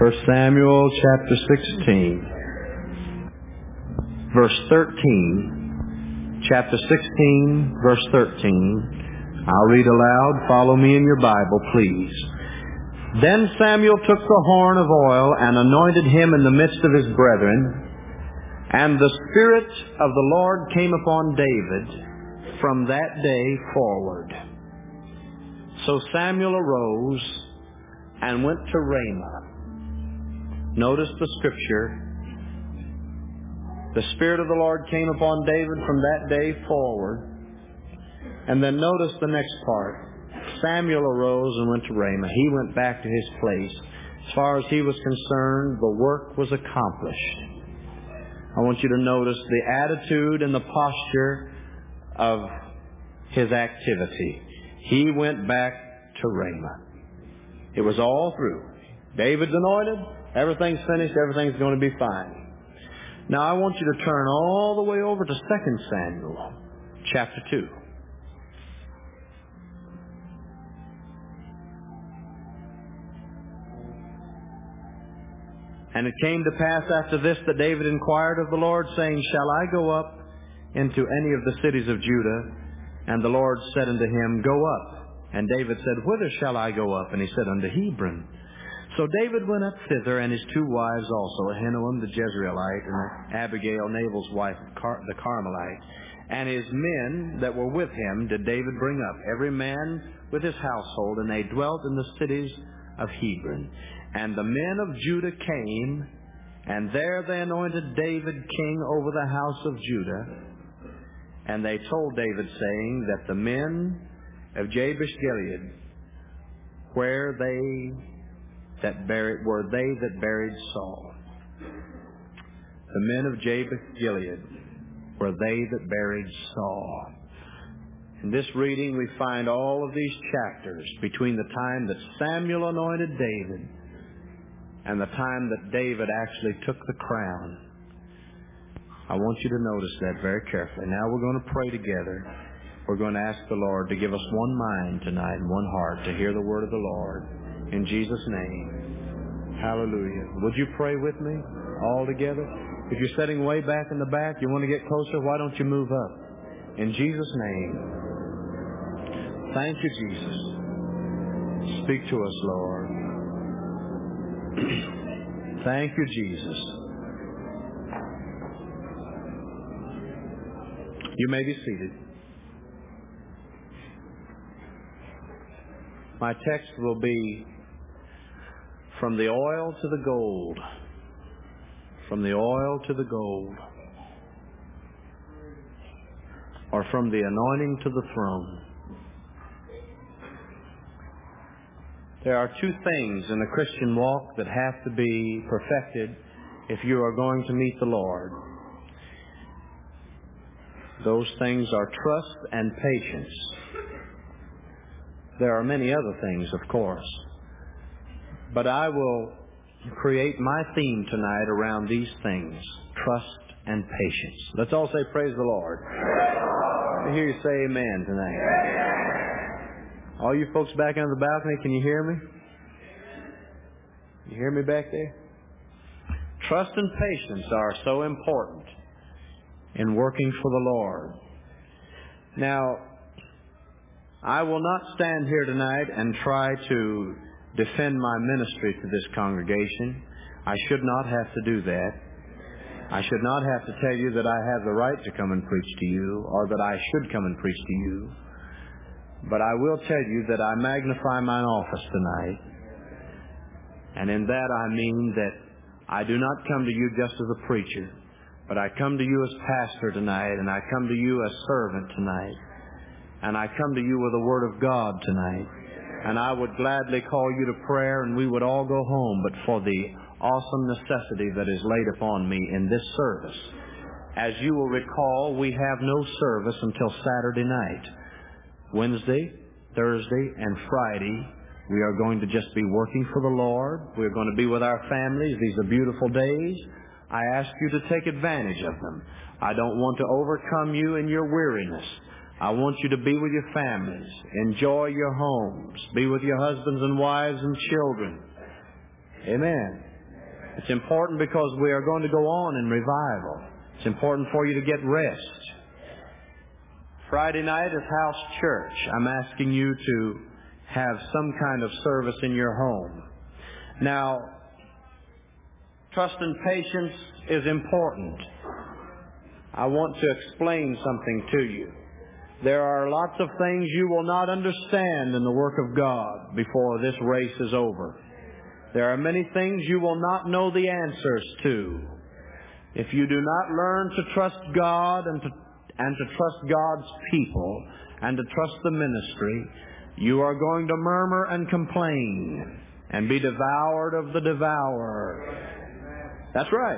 1 Samuel chapter 16, verse 13. Chapter 16, verse 13. I'll read aloud. Follow me in your Bible, please. Then Samuel took the horn of oil and anointed him in the midst of his brethren. And the Spirit of the Lord came upon David from that day forward. So Samuel arose and went to Ramah. Notice the scripture. The Spirit of the Lord came upon David from that day forward. And then notice the next part. Samuel arose and went to Ramah. He went back to his place. As far as he was concerned, the work was accomplished. I want you to notice the attitude and the posture of his activity. He went back to Ramah. It was all through. David's anointed. Everything's finished. Everything's going to be fine. Now I want you to turn all the way over to 2 Samuel chapter 2. And it came to pass after this that David inquired of the Lord, saying, Shall I go up into any of the cities of Judah? And the Lord said unto him, Go up. And David said, Whither shall I go up? And he said, Unto Hebron. So David went up thither, and his two wives also, Ahinoam the Jezreelite, and Abigail, Nabal's wife, the Carmelite. And his men that were with him did David bring up, every man with his household, and they dwelt in the cities of Hebron. And the men of Judah came, and there they anointed David king over the house of Judah. And they told David, saying that the men of Jabesh Gilead were they that buried Saul. The men of Jabesh Gilead were they that buried Saul. In this reading we find all of these chapters between the time that Samuel anointed David and the time that David actually took the crown. I want you to notice that very carefully. Now we're going to pray together. We're going to ask the Lord to give us one mind tonight and one heart to hear the word of the Lord. In Jesus' name. Hallelujah. Would you pray with me all together? If you're sitting way back in the back, you want to get closer, why don't you move up? In Jesus' name. Thank you, Jesus. Speak to us, Lord. Thank you, Jesus. You may be seated. My text will be from the oil to the gold. From the oil to the gold. Or from the anointing to the throne. There are two things in the Christian walk that have to be perfected if you are going to meet the Lord. Those things are trust and patience. There are many other things, of course. But I will create my theme tonight around these things, trust and patience. Let's all say, Praise the Lord. I hear you say amen tonight. All you folks back on the balcony, can you hear me? You hear me back there? Trust and patience are so important in working for the Lord. Now, I will not stand here tonight and try to defend my ministry to this congregation. I should not have to do that. I should not have to tell you that I have the right to come and preach to you or that I should come and preach to you. But I will tell you that I magnify mine office tonight. And in that I mean that I do not come to you just as a preacher, but I come to you as pastor tonight, and I come to you as servant tonight. And I come to you with the Word of God tonight. And I would gladly call you to prayer and we would all go home, but for the awesome necessity that is laid upon me in this service. As you will recall, we have no service until Saturday night. Wednesday, Thursday, and Friday, we are going to just be working for the Lord. We're going to be with our families. These are beautiful days. I ask you to take advantage of them. I don't want to overcome you in your weariness. I want you to be with your families. Enjoy your homes. Be with your husbands and wives and children. Amen. It's important because we are going to go on in revival. It's important for you to get rest. Friday night is house church. I'm asking you to have some kind of service in your home. Now, trust and patience is important. I want to explain something to you. There are lots of things you will not understand in the work of God before this race is over. There are many things you will not know the answers to. If you do not learn to trust God and to trust God's people and to trust the ministry, you are going to murmur and complain and be devoured of the devourer. That's right.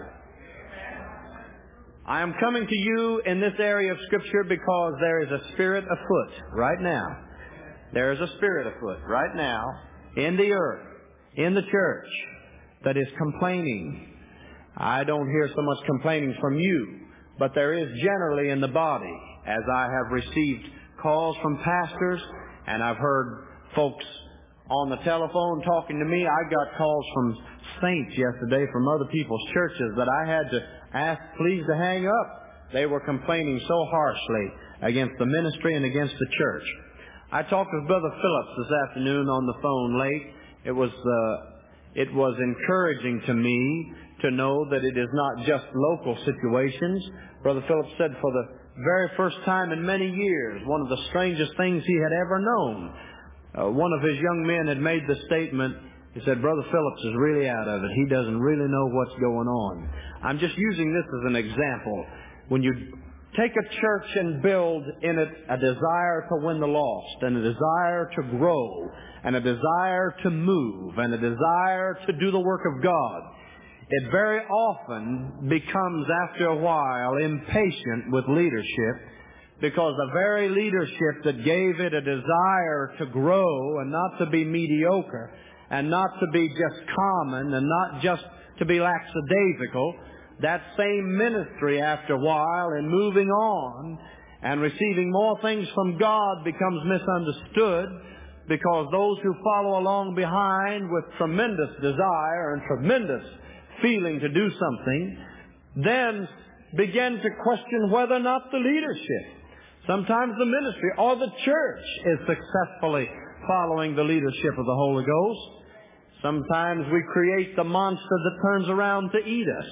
I am coming to you in this area of Scripture because there is a spirit afoot right now. There is a spirit afoot right now in the earth, in the church, that is complaining. I don't hear so much complaining from you, but there is generally in the body, as I have received calls from pastors, and I've heard folks on the telephone talking to me. I got calls from saints yesterday from other people's churches that I had to ask please to hang up. They were complaining so harshly against the ministry and against the church. I talked with Brother Phillips this afternoon on the phone late. It was encouraging to me to know that it is not just local situations. Brother Phillips said for the very first time in many years, one of the strangest things he had ever known. One of his young men had made the statement, he said, Brother Phillips is really out of it. He doesn't really know what's going on. I'm just using this as an example. When you take a church and build in it a desire to win the lost, and a desire to grow, and a desire to move, and a desire to do the work of God, it very often becomes, after a while, impatient with leadership, because the very leadership that gave it a desire to grow and not to be mediocre and not to be just common and not just to be lackadaisical, that same ministry after a while in moving on and receiving more things from God becomes misunderstood, because those who follow along behind with tremendous desire and tremendous feeling to do something then begin to question whether or not the leadership, sometimes the ministry or the church, is successfully following the leadership of the Holy Ghost. Sometimes we create the monster that turns around to eat us.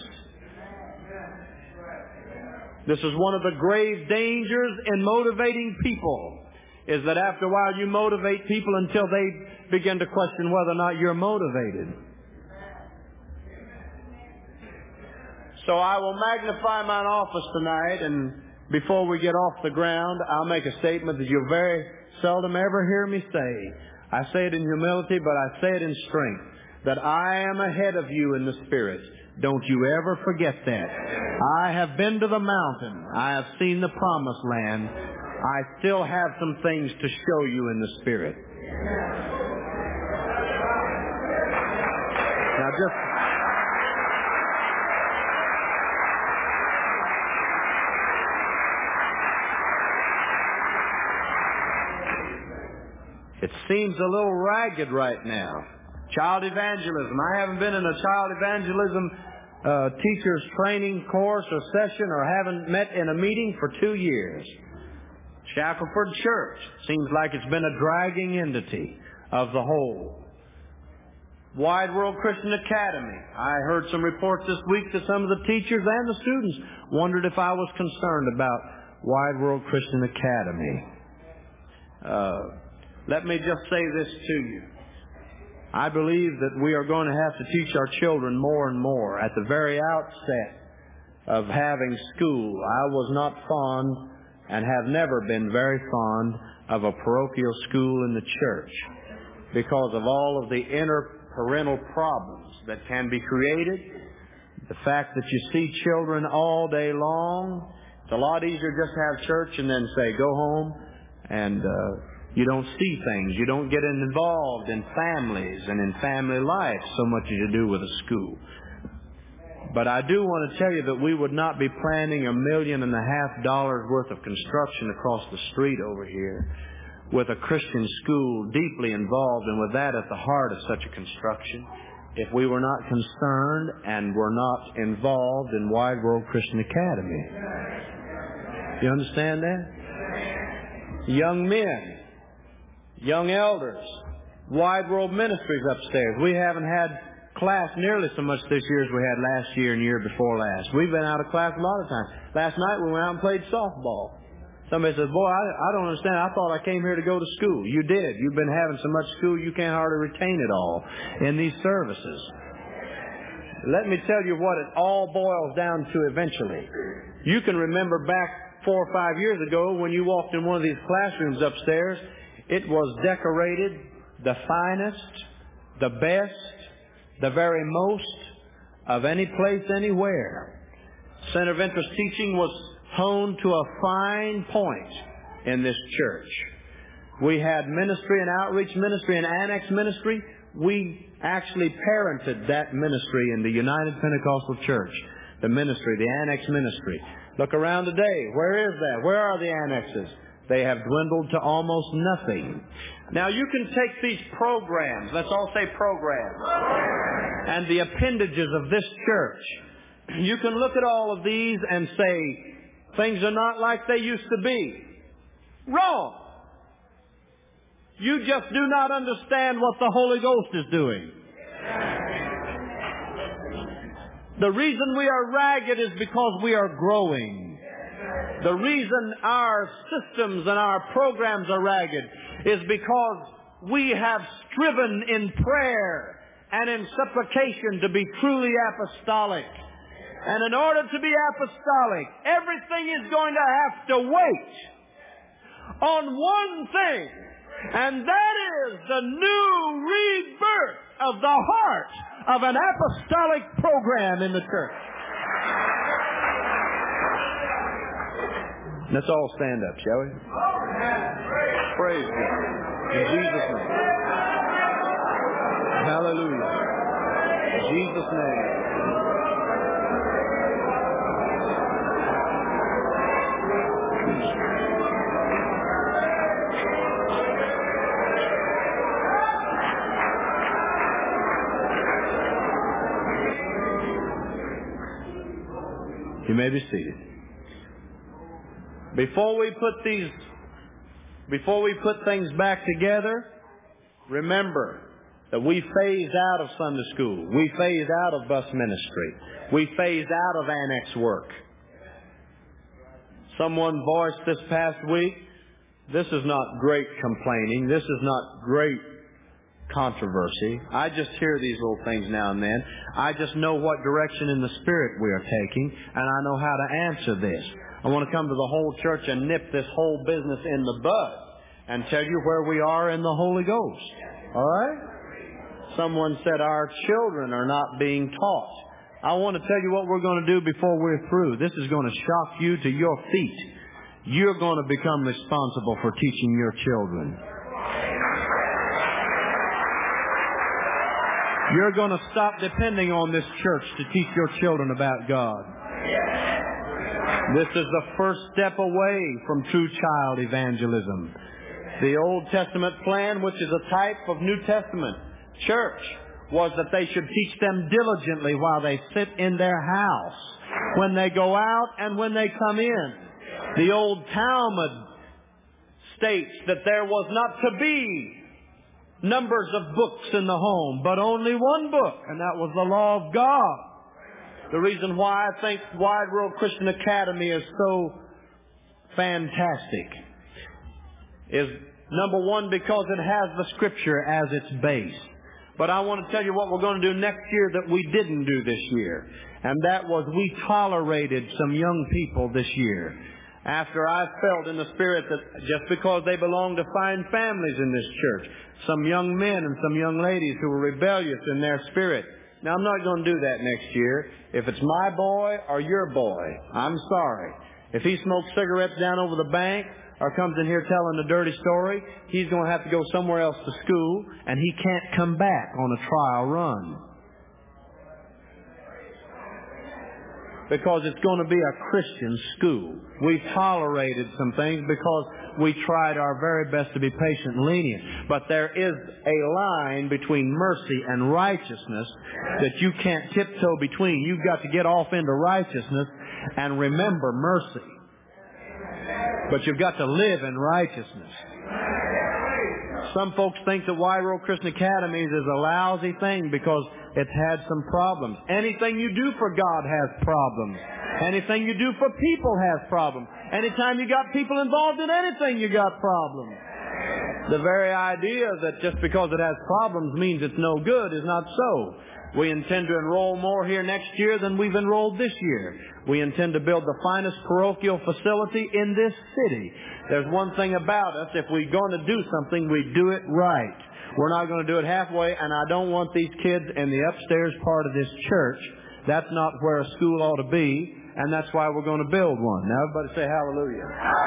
This is one of the grave dangers in motivating people, is that after a while you motivate people until they begin to question whether or not you're motivated. So I will magnify mine office tonight, and before we get off the ground, I'll make a statement that you'll very seldom ever hear me say. I say it in humility, but I say it in strength, that I am ahead of you in the Spirit. Don't you ever forget that. I have been to the mountain. I have seen the promised land. I still have some things to show you in the Spirit. Now it seems a little ragged right now. Child evangelism. I haven't been in a child evangelism teacher's training course or session, or haven't met in a meeting for 2 years. Shackelford Church seems like it's been a dragging entity of the whole. Wide World Christian Academy. I heard some reports this week that some of the teachers and the students wondered if I was concerned about Wide World Christian Academy. Let me just say this to you. I believe that we are going to have to teach our children more and more. At the very outset of having school, I was not fond and have never been very fond of a parochial school in the church, because of all of the interparental problems that can be created. The fact that you see children all day long, it's a lot easier just to have church and then say, go home, and you don't see things. You don't get involved in families and in family life so much as you do with a school. But I do want to tell you that we would not be planning $1.5 million worth of construction across the street over here with a Christian school deeply involved, and with that at the heart of such a construction. if we were not concerned and were not involved in Wide World Christian Academy. You understand that? Young men, young elders, Wide World Ministries upstairs. We haven't had class nearly so much this year as we had last year and the year before last. We've been out of class a lot of times. Last night we went out and played softball. Somebody says, boy, I don't understand. I thought I came here to go to school. You did. You've been having so much school you can't hardly retain it all in these services. Let me tell you what it all boils down to eventually. You can remember back 4 or 5 years ago when you walked in one of these classrooms upstairs, it was decorated the finest, the best, the very most of any place anywhere. Center of Interest teaching was honed to a fine point in this church. We had ministry and outreach ministry and annex ministry. We actually parented that ministry in the United Pentecostal Church. The ministry, the annex ministry. Look around today. Where is that? Where are the annexes? They have dwindled to almost nothing. Now you can take these programs, let's all say programs, and the appendages of this church. You can look at all of these and say, things are not like they used to be. Wrong. You just do not understand what the Holy Ghost is doing. The reason we are ragged is because we are growing. The reason our systems and our programs are ragged is because we have striven in prayer and in supplication to be truly apostolic. And in order to be apostolic, everything is going to have to wait on one thing, and that is the new rebirth of the heart of an apostolic program in the church. Let's all stand up, shall we? Praise God. In Jesus' name. Hallelujah. In Jesus' name. You may be seated. Before we put things back together, remember that we phased out of Sunday school. We phased out of bus ministry. We phased out of annex work. Someone voiced this past week, this is not great complaining. This is not great controversy. I just hear these little things now and then. I just know what direction in the Spirit we are taking, and I know how to answer this. I want to come to the whole church and nip this whole business in the bud and tell you where we are in the Holy Ghost. All right? Someone said our children are not being taught. I want to tell you what we're going to do before we're through. This is going to shock you to your feet. You're going to become responsible for teaching your children. You're going to stop depending on this church to teach your children about God. This is the first step away from true child evangelism. The Old Testament plan, which is a type of New Testament church, was that they should teach them diligently while they sit in their house, when they go out and when they come in. The old Talmud states that there was not to be numbers of books in the home, but only one book, and that was the law of God. The reason why I think Wide World Christian Academy is so fantastic is, number one, because it has the Scripture as its base. But I want to tell you what we're going to do next year that we didn't do this year. And that was we tolerated some young people this year. After I felt in the Spirit that just because they belong to fine families in this church, some young men and some young ladies who were rebellious in their spirit. Now, I'm not going to do that next year. If it's my boy or your boy, I'm sorry. If he smokes cigarettes down over the bank or comes in here telling a dirty story, he's going to have to go somewhere else to school, and he can't come back on a trial run. because it's going to be a Christian school. We tolerated some things because we tried our very best to be patient and lenient. But there is a line between mercy and righteousness that you can't tiptoe between. You've got to get off into righteousness and remember mercy. But you've got to live in righteousness. Some folks think that Wire Oak Christian Academies is a lousy thing because it's had some problems. Anything you do for God has problems. Anything you do for people has problems. Anytime you got people involved in anything, you got problems. The very idea that just because it has problems means it's no good is not so. We intend to enroll more here next year than we've enrolled this year. We intend to build the finest parochial facility in this city. There's one thing about us, if we're going to do something, we do it right. We're not going to do it halfway, and I don't want these kids in the upstairs part of this church. That's not where a school ought to be, and that's why we're going to build one. Now everybody say hallelujah.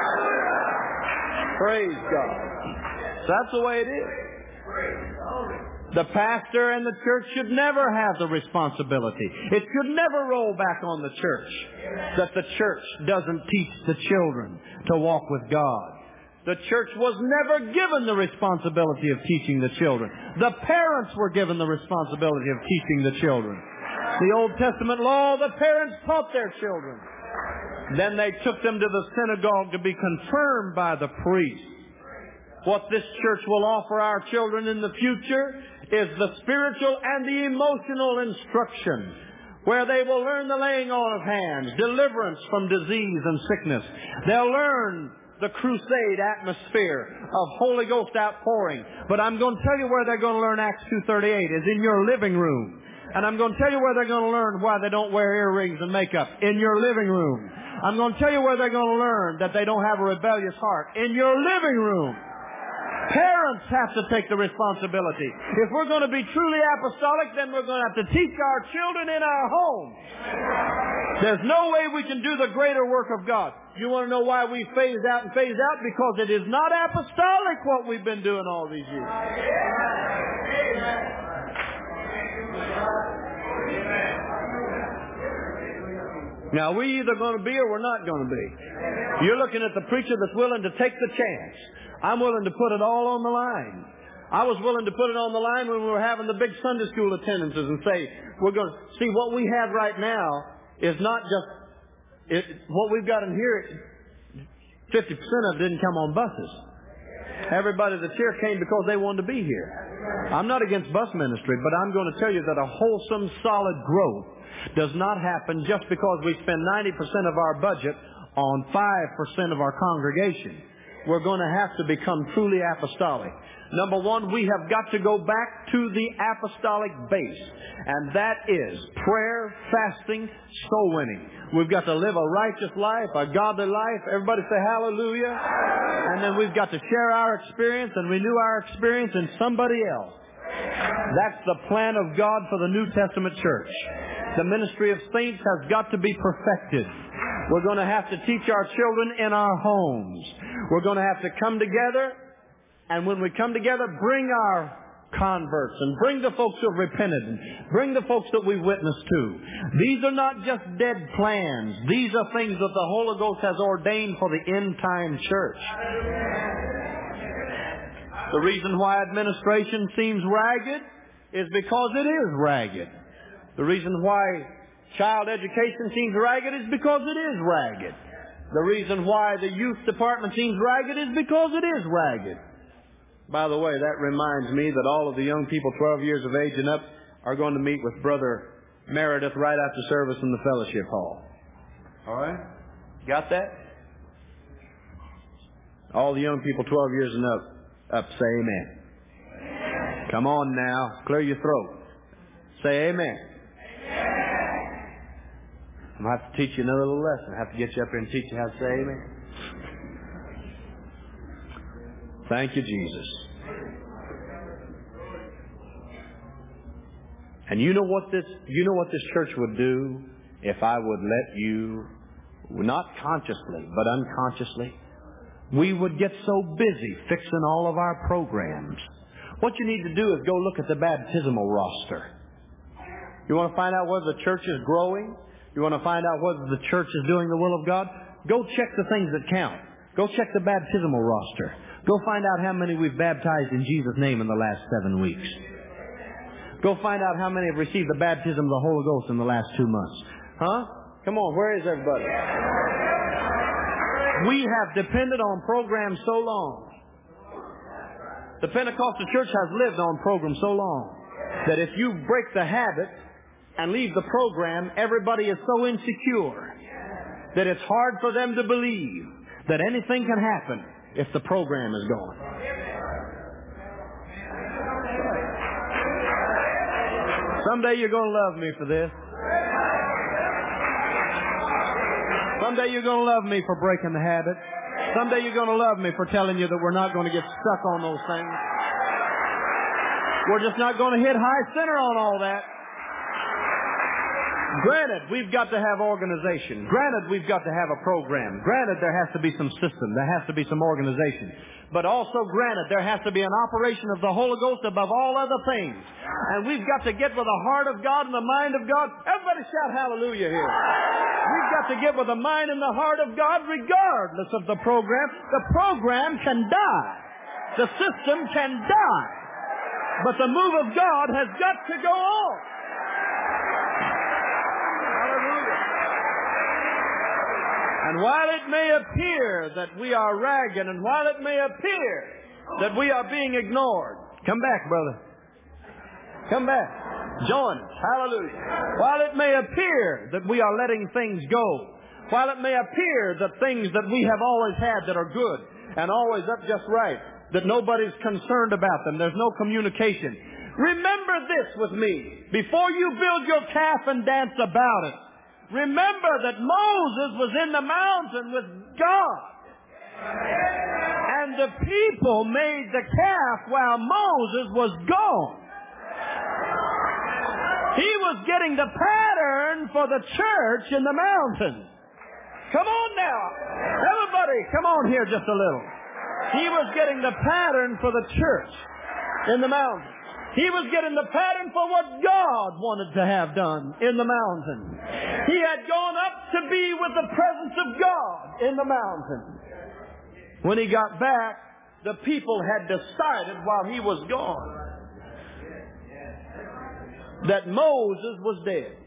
Praise God. So that's the way it is. The pastor and the church should never have the responsibility. It should never roll back on the church that the church doesn't teach the children to walk with God. The church was never given the responsibility of teaching the children. The parents were given the responsibility of teaching the children. The Old Testament law, the parents taught their children. Then they took them to the synagogue to be confirmed by the priest. What this church will offer our children in the future is the spiritual and the emotional instruction, where they will learn the laying on of hands, deliverance from disease and sickness. They'll learn the crusade atmosphere of Holy Ghost outpouring. But I'm going to tell you where they're going to learn Acts 2:38 is in your living room. And I'm going to tell you where they're going to learn why they don't wear earrings and makeup in your living room. I'm going to tell you where they're going to learn that they don't have a rebellious heart in your living room. Parents have to take the responsibility. If we're going to be truly apostolic, then we're going to have to teach our children in our homes. There's no way we can do the greater work of God. You want to know why we phase out and phase out? Because it is not apostolic what we've been doing all these years. Now, we're either going to be or we're not going to be. You're looking at the preacher that's willing to take the chance. I'm willing to put it all on the line. I was willing to put it on the line when we were having the big Sunday school attendances and say, we're going to see what we have right now is not just what we've got in here. 50% of it didn't come on buses. Everybody that's here came because they wanted to be here. I'm not against bus ministry, but I'm going to tell you that a wholesome, solid growth does not happen just because we spend 90% of our budget on 5% of our congregation. We're going to have to become truly apostolic. Number one, we have got to go back to the apostolic base, and that is prayer, fasting, soul winning. We've got to live a righteous life, a godly life. Everybody say hallelujah. And then we've got to share our experience and renew our experience in somebody else. That's the plan of God for the New Testament church. The ministry of saints has got to be perfected. We're going to have to teach our children in our homes. We're going to have to come together, and when we come together, bring our converts and bring the folks who have repented and bring the folks that we've witnessed to. These are not just dead plans. These are things that the Holy Ghost has ordained for the end-time church. The reason why administration seems ragged is because it is ragged. The reason why child education seems ragged is because it is ragged. The reason why the youth department seems ragged is because it is ragged. By the way, that reminds me that all of the young people 12 years of age and up are going to meet with Brother Meredith right after service in the fellowship hall. All right? Got that? All the young people 12 years and up say amen. Come on now. Clear your throat. Say amen. I'm going to have to teach you another little lesson. I have to get you up here and teach you how to say amen. Thank you, Jesus. And you know what this church would do if I would let you, not consciously, but unconsciously, we would get so busy fixing all of our programs. What you need to do is go look at the baptismal roster. You want to find out whether the church is growing? You want to find out whether the church is doing the will of God? Go check the things that count. Go check the baptismal roster. Go find out how many we've baptized in Jesus' name in the last 7 weeks. Go find out how many have received the baptism of the Holy Ghost in the last 2 months. Huh? Come on, where is everybody? We have depended on programs so long. The Pentecostal church has lived on programs so long that if you break the habit and leave the program, everybody is so insecure that it's hard for them to believe that anything can happen if the program is gone. Someday you're going to love me for this. Someday you're going to love me for breaking the habit. Someday you're going to love me for telling you that we're not going to get stuck on those things. We're just not going to hit high center on all that. Granted, we've got to have organization. Granted, we've got to have a program. Granted, there has to be some system. There has to be some organization. But also, granted, there has to be an operation of the Holy Ghost above all other things. And we've got to get with the heart of God and the mind of God. Everybody shout hallelujah here. We've got to get with the mind and the heart of God regardless of the program. The program can die. The system can die. But the move of God has got to go on. And while it may appear that we are ragging, and while it may appear that we are being ignored, come back, brother. Come back. Join us. Hallelujah. While it may appear that we are letting things go, while it may appear that things that we have always had that are good and always up just right, that nobody's concerned about them, there's no communication. Remember this with me. Before you build your calf and dance about it, remember that Moses was in the mountain with God. And the people made the calf while Moses was gone. He was getting the pattern for the church in the mountain. Come on now. Everybody, come on here just a little. He was getting the pattern for the church in the mountain. He was getting the pattern for what God wanted to have done in the mountain. He had gone up to be with the presence of God in the mountain. When he got back, the people had decided while he was gone that Moses was dead.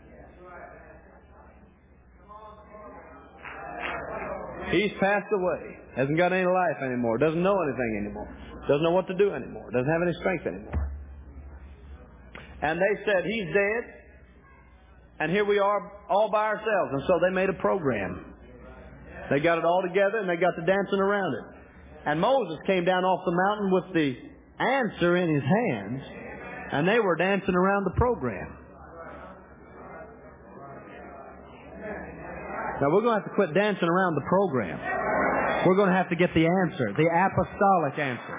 He's passed away. Hasn't got any life anymore. Doesn't know anything anymore. Doesn't know what to do anymore. Doesn't have any strength anymore. And they said, he's dead. And here we are all by ourselves. And so they made a program. They got it all together and they got to dancing around it. And Moses came down off the mountain with the answer in his hands. And they were dancing around the program. Now we're going to have to quit dancing around the program. We're going to have to get the answer, the apostolic answer.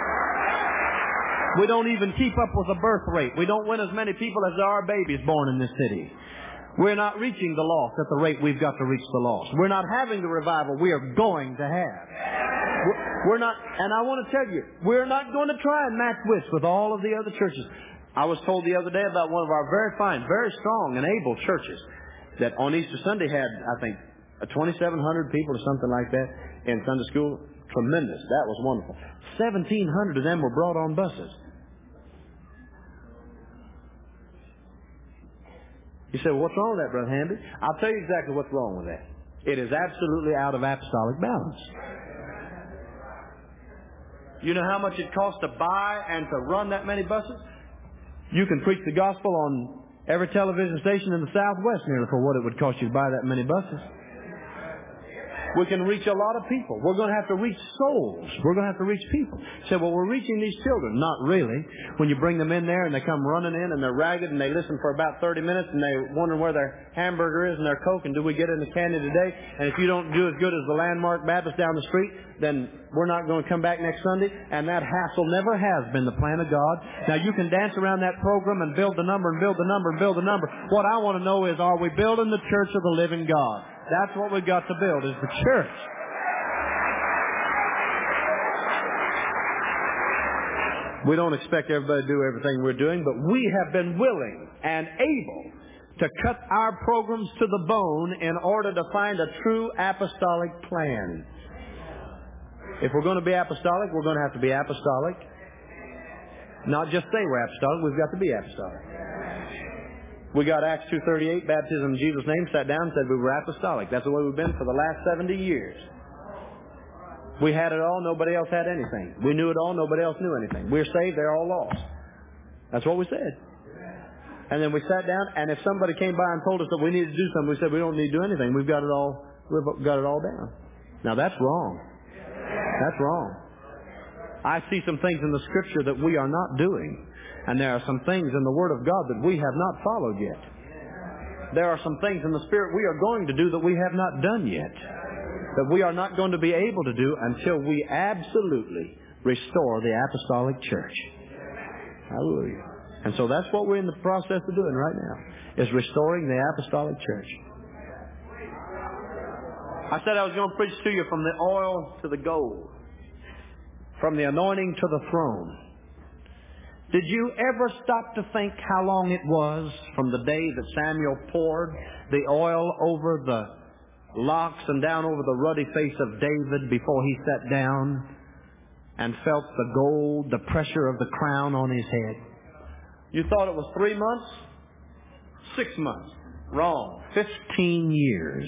We don't even keep up with the birth rate. We don't win as many people as there are babies born in this city. We're not reaching the lost at the rate we've got to reach the lost. We're not having the revival we are going to have. We're not, and I want to tell you, we're not going to try and match wits with all of the other churches. I was told the other day about one of our very fine, very strong and able churches that on Easter Sunday had, I think, 2,700 people or something like that in Sunday school. Tremendous. That was wonderful. 1,700 of them were brought on buses. You say, well, what's wrong with that, Brother Hamby? I'll tell you exactly what's wrong with that. It is absolutely out of apostolic balance. You know how much it costs to buy and to run that many buses? You can preach the gospel on every television station in the Southwest nearly for what it would cost you to buy that many buses. We can reach a lot of people. We're going to have to reach souls. We're going to have to reach people. You say, well, we're reaching these children. Not really. When you bring them in there and they come running in and they're ragged and they listen for about 30 minutes and they wonder where their hamburger is and their Coke and do we get in the candy today? And if you don't do as good as the Landmark Baptist down the street, then we're not going to come back next Sunday. And that hassle never has been the plan of God. Now, you can dance around that program and build the number and build the number and build the number. What I want to know is, are we building the church of the living God? That's what we've got to build, is the church. We don't expect everybody to do everything we're doing, but we have been willing and able to cut our programs to the bone in order to find a true apostolic plan. If we're going to be apostolic, we're going to have to be apostolic. Not just say we're apostolic, we've got to be apostolic. We got Acts 2:38, baptism in Jesus' name, sat down and said we were apostolic. That's the way we've been for the last 70 years. We had it all, nobody else had anything. We knew it all, nobody else knew anything. We're saved, they're all lost. That's what we said. And then we sat down, and if somebody came by and told us that we needed to do something, we said we don't need to do anything. We've got it all down. Now that's wrong. That's wrong. I see some things in the Scripture that we are not doing. And there are some things in the Word of God that we have not followed yet. There are some things in the Spirit we are going to do that we have not done yet. That we are not going to be able to do until we absolutely restore the apostolic church. Hallelujah. And so that's what we're in the process of doing right now, is restoring the apostolic church. I said I was going to preach to you from the oil to the gold, from the anointing to the throne. Did you ever stop to think how long it was from the day that Samuel poured the oil over the locks and down over the ruddy face of David before he sat down and felt the gold, the pressure of the crown on his head? You thought it was 3 months? 6 months. Wrong. 15 years.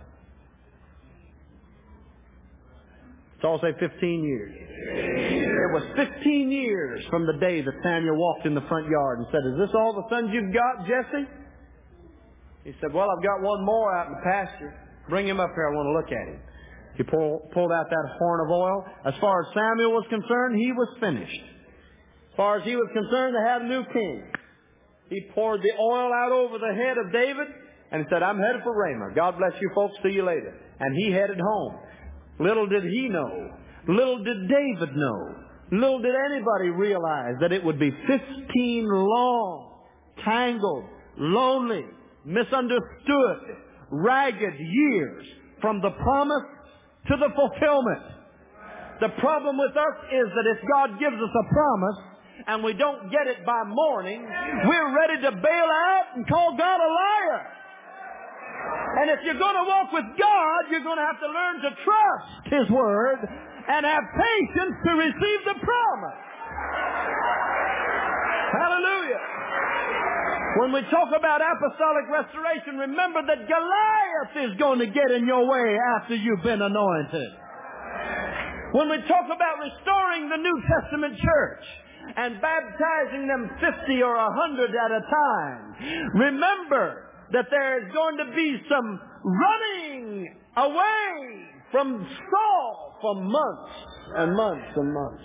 Let's all say 15 years. It was 15 years from the day that Samuel walked in the front yard and said, "Is this all the sons you've got, Jesse?" He said, "Well, I've got one more out in the pasture. Bring him up here. I want to look at him." He pulled out that horn of oil. As far as Samuel was concerned, he was finished. As far as he was concerned, they had a new king. He poured the oil out over the head of David and said, "I'm headed for Ramah. God bless you folks. See you later." And he headed home. Little did he know, little did David know, little did anybody realize that it would be 15 long, tangled, lonely, misunderstood, ragged years from the promise to the fulfillment. The problem with us is that if God gives us a promise and we don't get it by morning, we're ready to bail out and call God a liar. And if you're going to walk with God, you're going to have to learn to trust His Word and have patience to receive the promise. Hallelujah. When we talk about apostolic restoration, remember that Goliath is going to get in your way after you've been anointed. When we talk about restoring the New Testament church and baptizing them 50 or 100 at a time, remember that there is going to be some running away from Saul for months and months and months.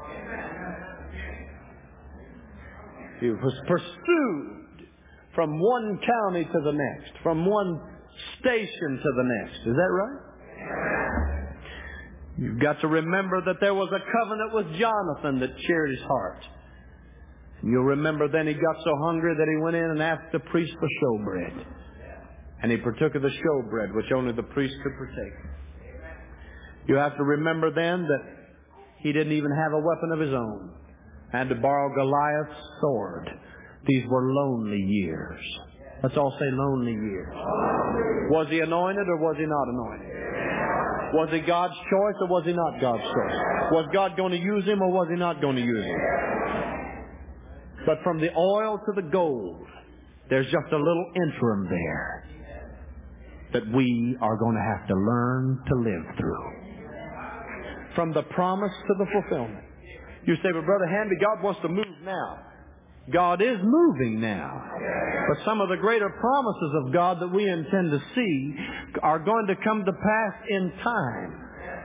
He was pursued from one county to the next, from one station to the next. Is that right? You've got to remember that there was a covenant with Jonathan that cheered his heart. You'll remember then he got so hungry that he went in and asked the priest for showbread. And he partook of the showbread, which only the priest could partake. You have to remember then that he didn't even have a weapon of his own. Had to borrow Goliath's sword. These were lonely years. Let's all say lonely years. Was he anointed or was he not anointed? Was he God's choice or was he not God's choice? Was God going to use him or was he not going to use him? But from the oil to the gold, there's just a little interim there that we are going to have to learn to live through. From the promise to the fulfillment. You say, "But Brother Hanby, God wants to move now." God is moving now. But some of the greater promises of God that we intend to see are going to come to pass in time.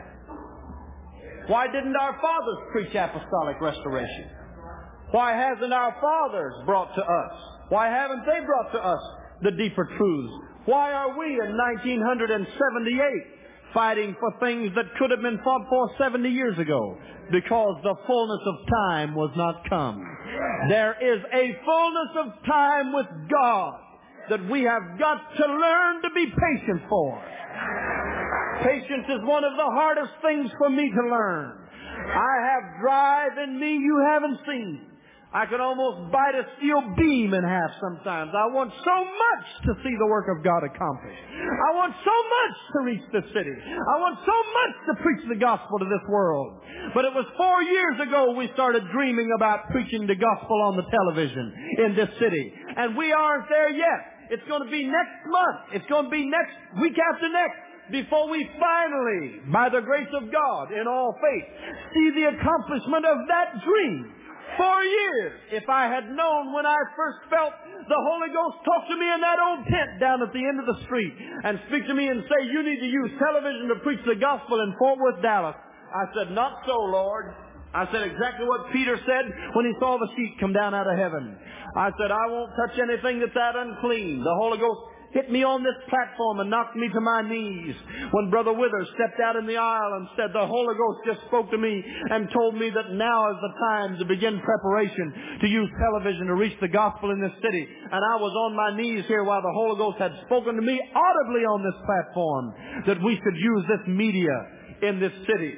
Why didn't our fathers preach apostolic restoration? Why hasn't our fathers brought to us? Why haven't they brought to us the deeper truths? Why are we in 1978 fighting for things that could have been fought for 70 years ago? Because the fullness of time was not come. There is a fullness of time with God that we have got to learn to be patient for. Patience is one of the hardest things for me to learn. I have drive in me you haven't seen. I can almost bite a steel beam in half sometimes. I want so much to see the work of God accomplished. I want so much to reach the city. I want so much to preach the gospel to this world. But it was 4 years ago we started dreaming about preaching the gospel on the television in this city. And we aren't there yet. It's going to be next month. It's going to be next week after next, before we finally, by the grace of God, in all faith, see the accomplishment of that dream. 4 years. If I had known when I first felt the Holy Ghost talk to me in that old tent down at the end of the street and speak to me and say, you need to use television to preach the gospel in Fort Worth, Dallas, I said, not so, Lord. I said exactly what Peter said when he saw the sheet come down out of heaven. I said, I won't touch anything that's that unclean. The Holy Ghost hit me on this platform and knocked me to my knees when Brother Withers stepped out in the aisle and said, the Holy Ghost just spoke to me and told me that now is the time to begin preparation to use television to reach the gospel in this city. And I was on my knees here while the Holy Ghost had spoken to me audibly on this platform that we should use this media in this city.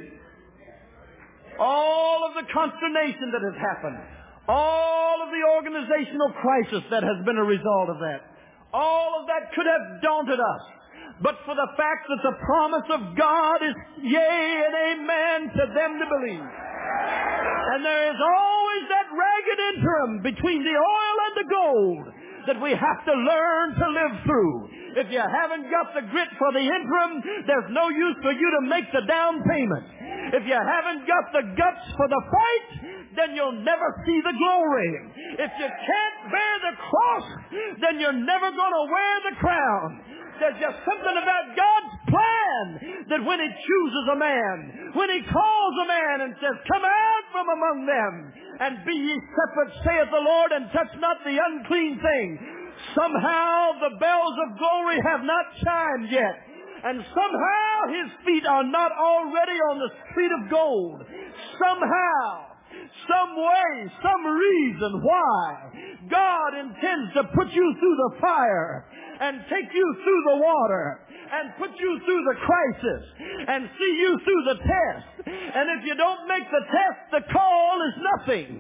All of the consternation that has happened, all of the organizational crisis that has been a result of that, all of that could have daunted us. But for the fact that the promise of God is yea and amen to them to believe. And there is always that ragged interim between the oil and the gold that we have to learn to live through. If you haven't got the grit for the interim, there's no use for you to make the down payment. If you haven't got the guts for the fight, then you'll never see the glory. If you can't bear the cross, then you're never going to wear the crown. There's just something about God's plan that when He chooses a man, when He calls a man and says, come out from among them and be ye separate, saith the Lord, and touch not the unclean thing. Somehow the bells of glory have not chimed yet. And somehow His feet are not already on the street of gold. Somehow, some way, some reason why God intends to put you through the fire and take you through the water and put you through the crisis and see you through the test. And if you don't make the test, the call is nothing.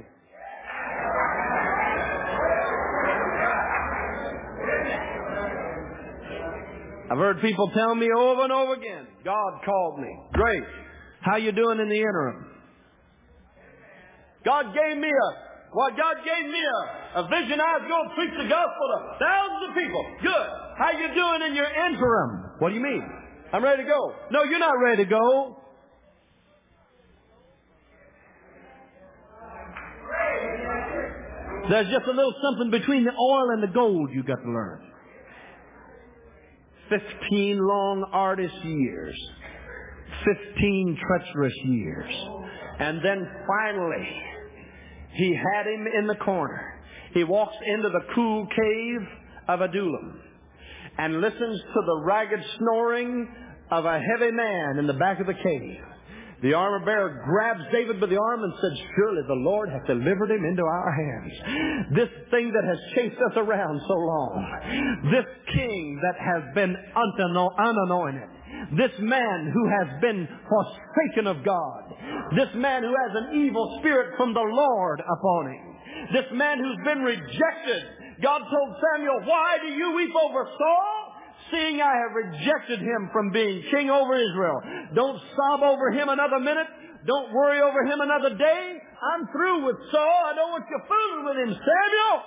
I've heard people tell me over and over again, God called me. Great. How you doing in the interim? God gave me a vision. I was going to preach the gospel to thousands of people. Good. How you doing in your interim? What do you mean? I'm ready to go. No, you're not ready to go. There's just a little something between the oil and the gold you got to learn. 15 long arduous years. 15 treacherous years. And then finally, He had him in the corner. He walks into the cool cave of Adullam and listens to the ragged snoring of a heavy man in the back of the cave. The armor bearer grabs David by the arm and said, surely the Lord hath delivered him into our hands. This thing that has chased us around so long. This king that has been unanointed. This man who has been forsaken of God. This man who has an evil spirit from the Lord upon him. This man who's been rejected. God told Samuel, why do you weep over Saul? Seeing I have rejected him from being king over Israel. Don't sob over him another minute. Don't worry over him another day. I'm through with Saul. I don't want you fooling with him, Samuel.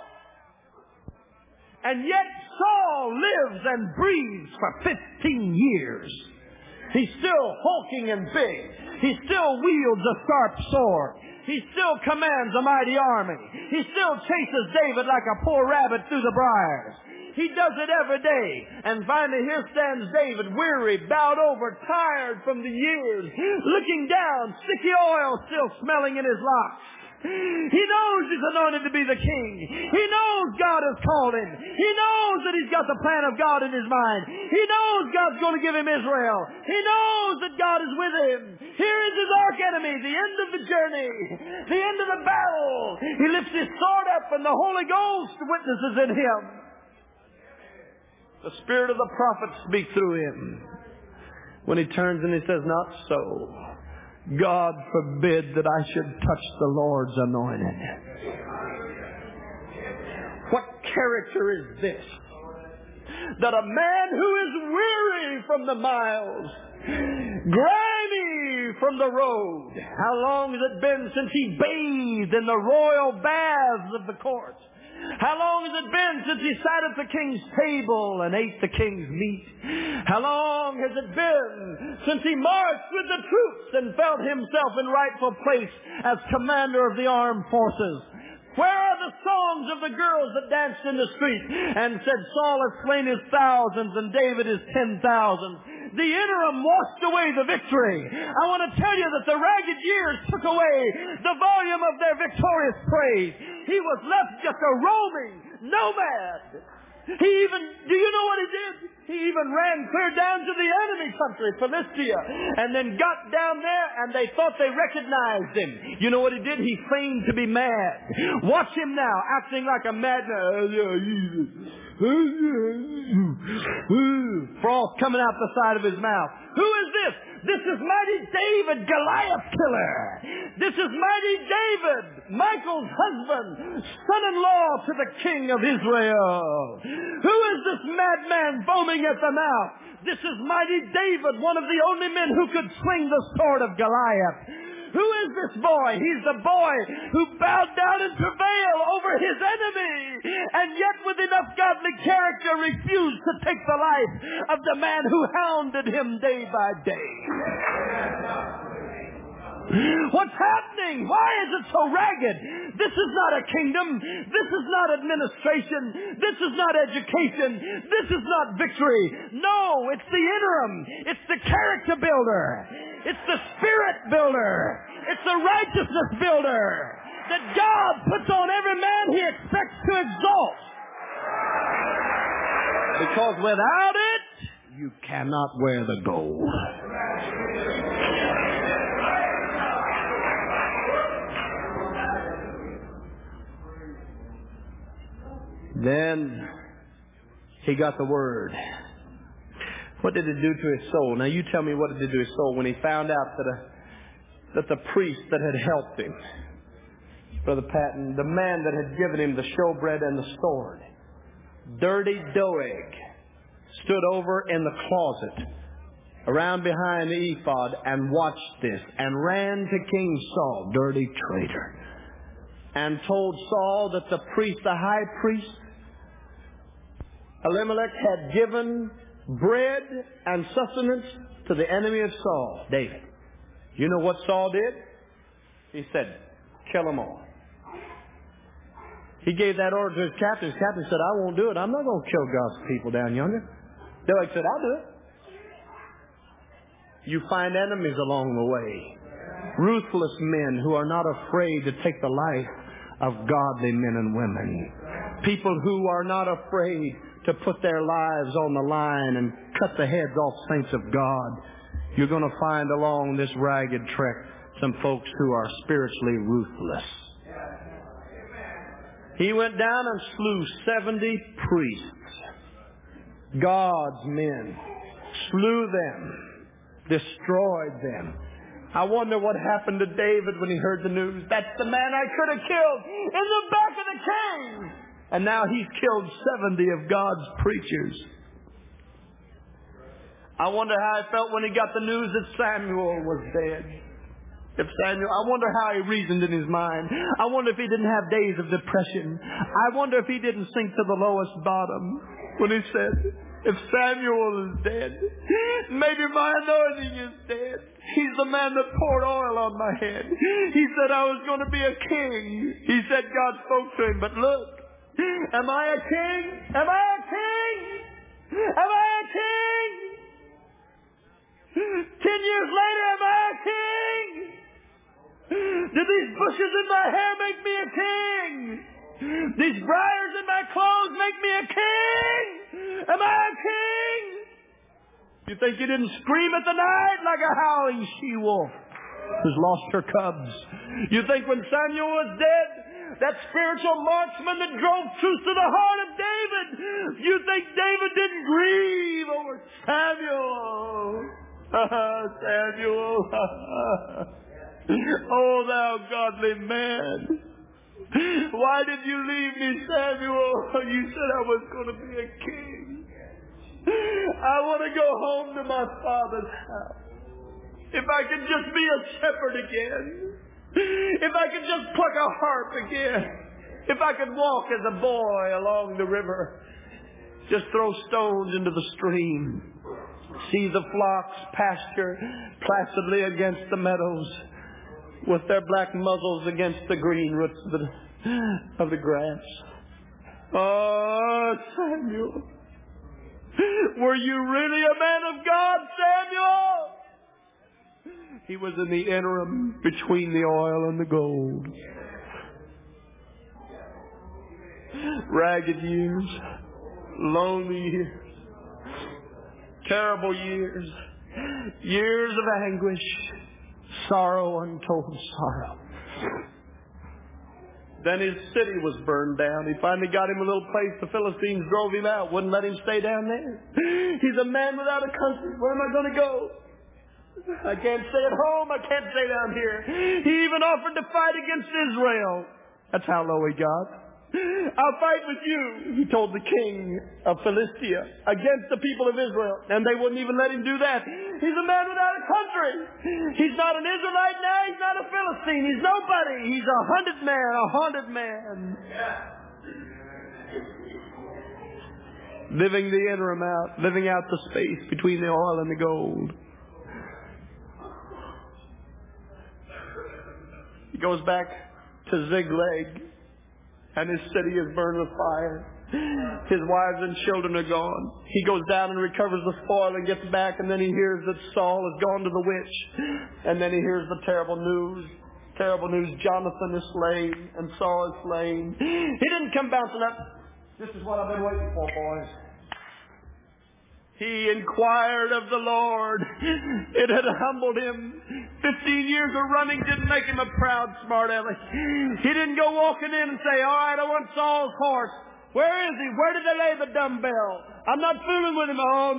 And yet Saul lives and breathes for 15 years. He's still hulking and big. He still wields a sharp sword. He still commands a mighty army. He still chases David like a poor rabbit through the briars. He does it every day. And finally here stands David, weary, bowed over, tired from the years, looking down, sticky oil still smelling in his locks. He knows he's anointed to be the king. He knows God has called him. He knows that he's got the plan of God in his mind. He knows God's going to give him Israel. He knows that God is with him. Here is his arch enemy, the end of the journey, the end of the battle. He lifts his sword up and the Holy Ghost witnesses in him. The spirit of the prophet speaks through him. When he turns and he says, not so. God forbid that I should touch the Lord's anointed. character is this? That a man who is weary from the miles, grimy from the road. How long has it been since he bathed in the royal baths of the court? How long has it been since he sat at the king's table and ate the king's meat? How long has it been since he marched with the troops and felt himself in rightful place as commander of the armed forces? Where are the songs of the girls that danced in the street and said, Saul has slain his thousands and David his 10,000? The interim washed away the victory. I want to tell you that the ragged years took away the volume of their victorious praise. He was left just a roaming nomad. Do you know what he did? He even ran clear down to the enemy country, Philistia, and then got down there and they thought they recognized him. You know what he did? He feigned to be mad. Watch him now, acting like a madman. Froth coming out the side of his mouth. Who is this? This is mighty David, Goliath killer. This is mighty David, Michael's husband, son-in-law to the king of Israel. Who is this madman foaming at the mouth? This is mighty David, one of the only men who could swing the sword of Goliath. Who is this boy? He's the boy who bowed down in travail over his enemy, and yet with enough godly character refused to take the life of the man who hounded him day by day. What's happening? Why is it so ragged? This is not a kingdom. This is not administration. This is not education. This is not victory. No, it's the interim. It's the character builder. It's the spirit builder. It's the righteousness builder that God puts on every man He expects to exalt. Because without it, you cannot wear the gold. Then he got the word. What did it do to his soul? Now you tell me what it did to his soul when he found out that the priest that had helped him, Brother Patton, the man that had given him the showbread and the sword, dirty Doeg, stood over in the closet around behind the ephod and watched this and ran to King Saul, dirty traitor, and told Saul that the priest, the high priest, Elimelech, had given bread and sustenance to the enemy of Saul, David. You know what Saul did? He said, kill them all. He gave that order to his captain. His captain said, I won't do it. I'm not going to kill God's people down yonder. Doeg said, I'll do it. You find enemies along the way. Ruthless men who are not afraid to take the life of godly men and women. People who are not afraid to put their lives on the line and cut the heads off saints of God. You're going to find along this ragged trek some folks who are spiritually ruthless. He went down and slew 70 priests, God's men, slew them, destroyed them. I wonder what happened to David when he heard the news. That's the man I could have killed in the back of the cave. And now he's killed 70 of God's preachers. I wonder how he felt when he got the news that Samuel was dead. I wonder how he reasoned in his mind. I wonder if he didn't have days of depression. I wonder if he didn't sink to the lowest bottom when he said, if Samuel is dead, maybe my anointing is dead. He's the man that poured oil on my head. He said I was going to be a king. He said God spoke to him, but look, am I a king? Am I a king? Am I a king? 10 years later, am I a king? Did these bushes in my hair make me a king? These briars in my clothes make me a king? Am I a king? You think you didn't scream at the night like a howling she-wolf who's lost her cubs? You think when Samuel was dead, that spiritual marksman that drove truth to the heart of David, you think David didn't grieve over Samuel? Samuel. Oh, thou godly man. Why did you leave me, Samuel? You said I was going to be a king. I want to go home to my father's house. If I could just be a shepherd again. If I could just pluck a harp again. If I could walk as a boy along the river. Just throw stones into the stream. See the flocks pasture placidly against the meadows with their black muzzles against the green roots of the grass. Oh, Samuel. Were you really a man of God, Samuel? He was in the interim between the oil and the gold. Ragged years, lonely years, terrible years, years of anguish, sorrow, untold sorrow. Then his city was burned down. He finally got him a little place. The Philistines drove him out, wouldn't let him stay down there. He's a man without a country. Where am I going to go? I can't stay at home. I can't stay down here. He even offered to fight against Israel. That's how low he got. I'll fight with you, he told the king of Philistia, against the people of Israel. And they wouldn't even let him do that. He's a man without a country. He's not an Israelite now. He's not a Philistine. He's nobody. He's a haunted man. Living the interim out, living out the space between the oil and the gold. He goes back to Ziklag. And his city is burned with fire. His wives and children are gone. He goes down and recovers the spoil and gets back, and then he hears that Saul has gone to the witch. And then he hears the terrible news. Jonathan is slain and Saul is slain. He didn't come bouncing up. This is what I've been waiting for, boys. He inquired of the Lord. It had humbled him. 15 years of running didn't make him a proud, smart aleck. He didn't go walking in and say, all right, I want Saul's horse. Where is he? Where did they lay the dumbbell? I'm not fooling with him. Oh,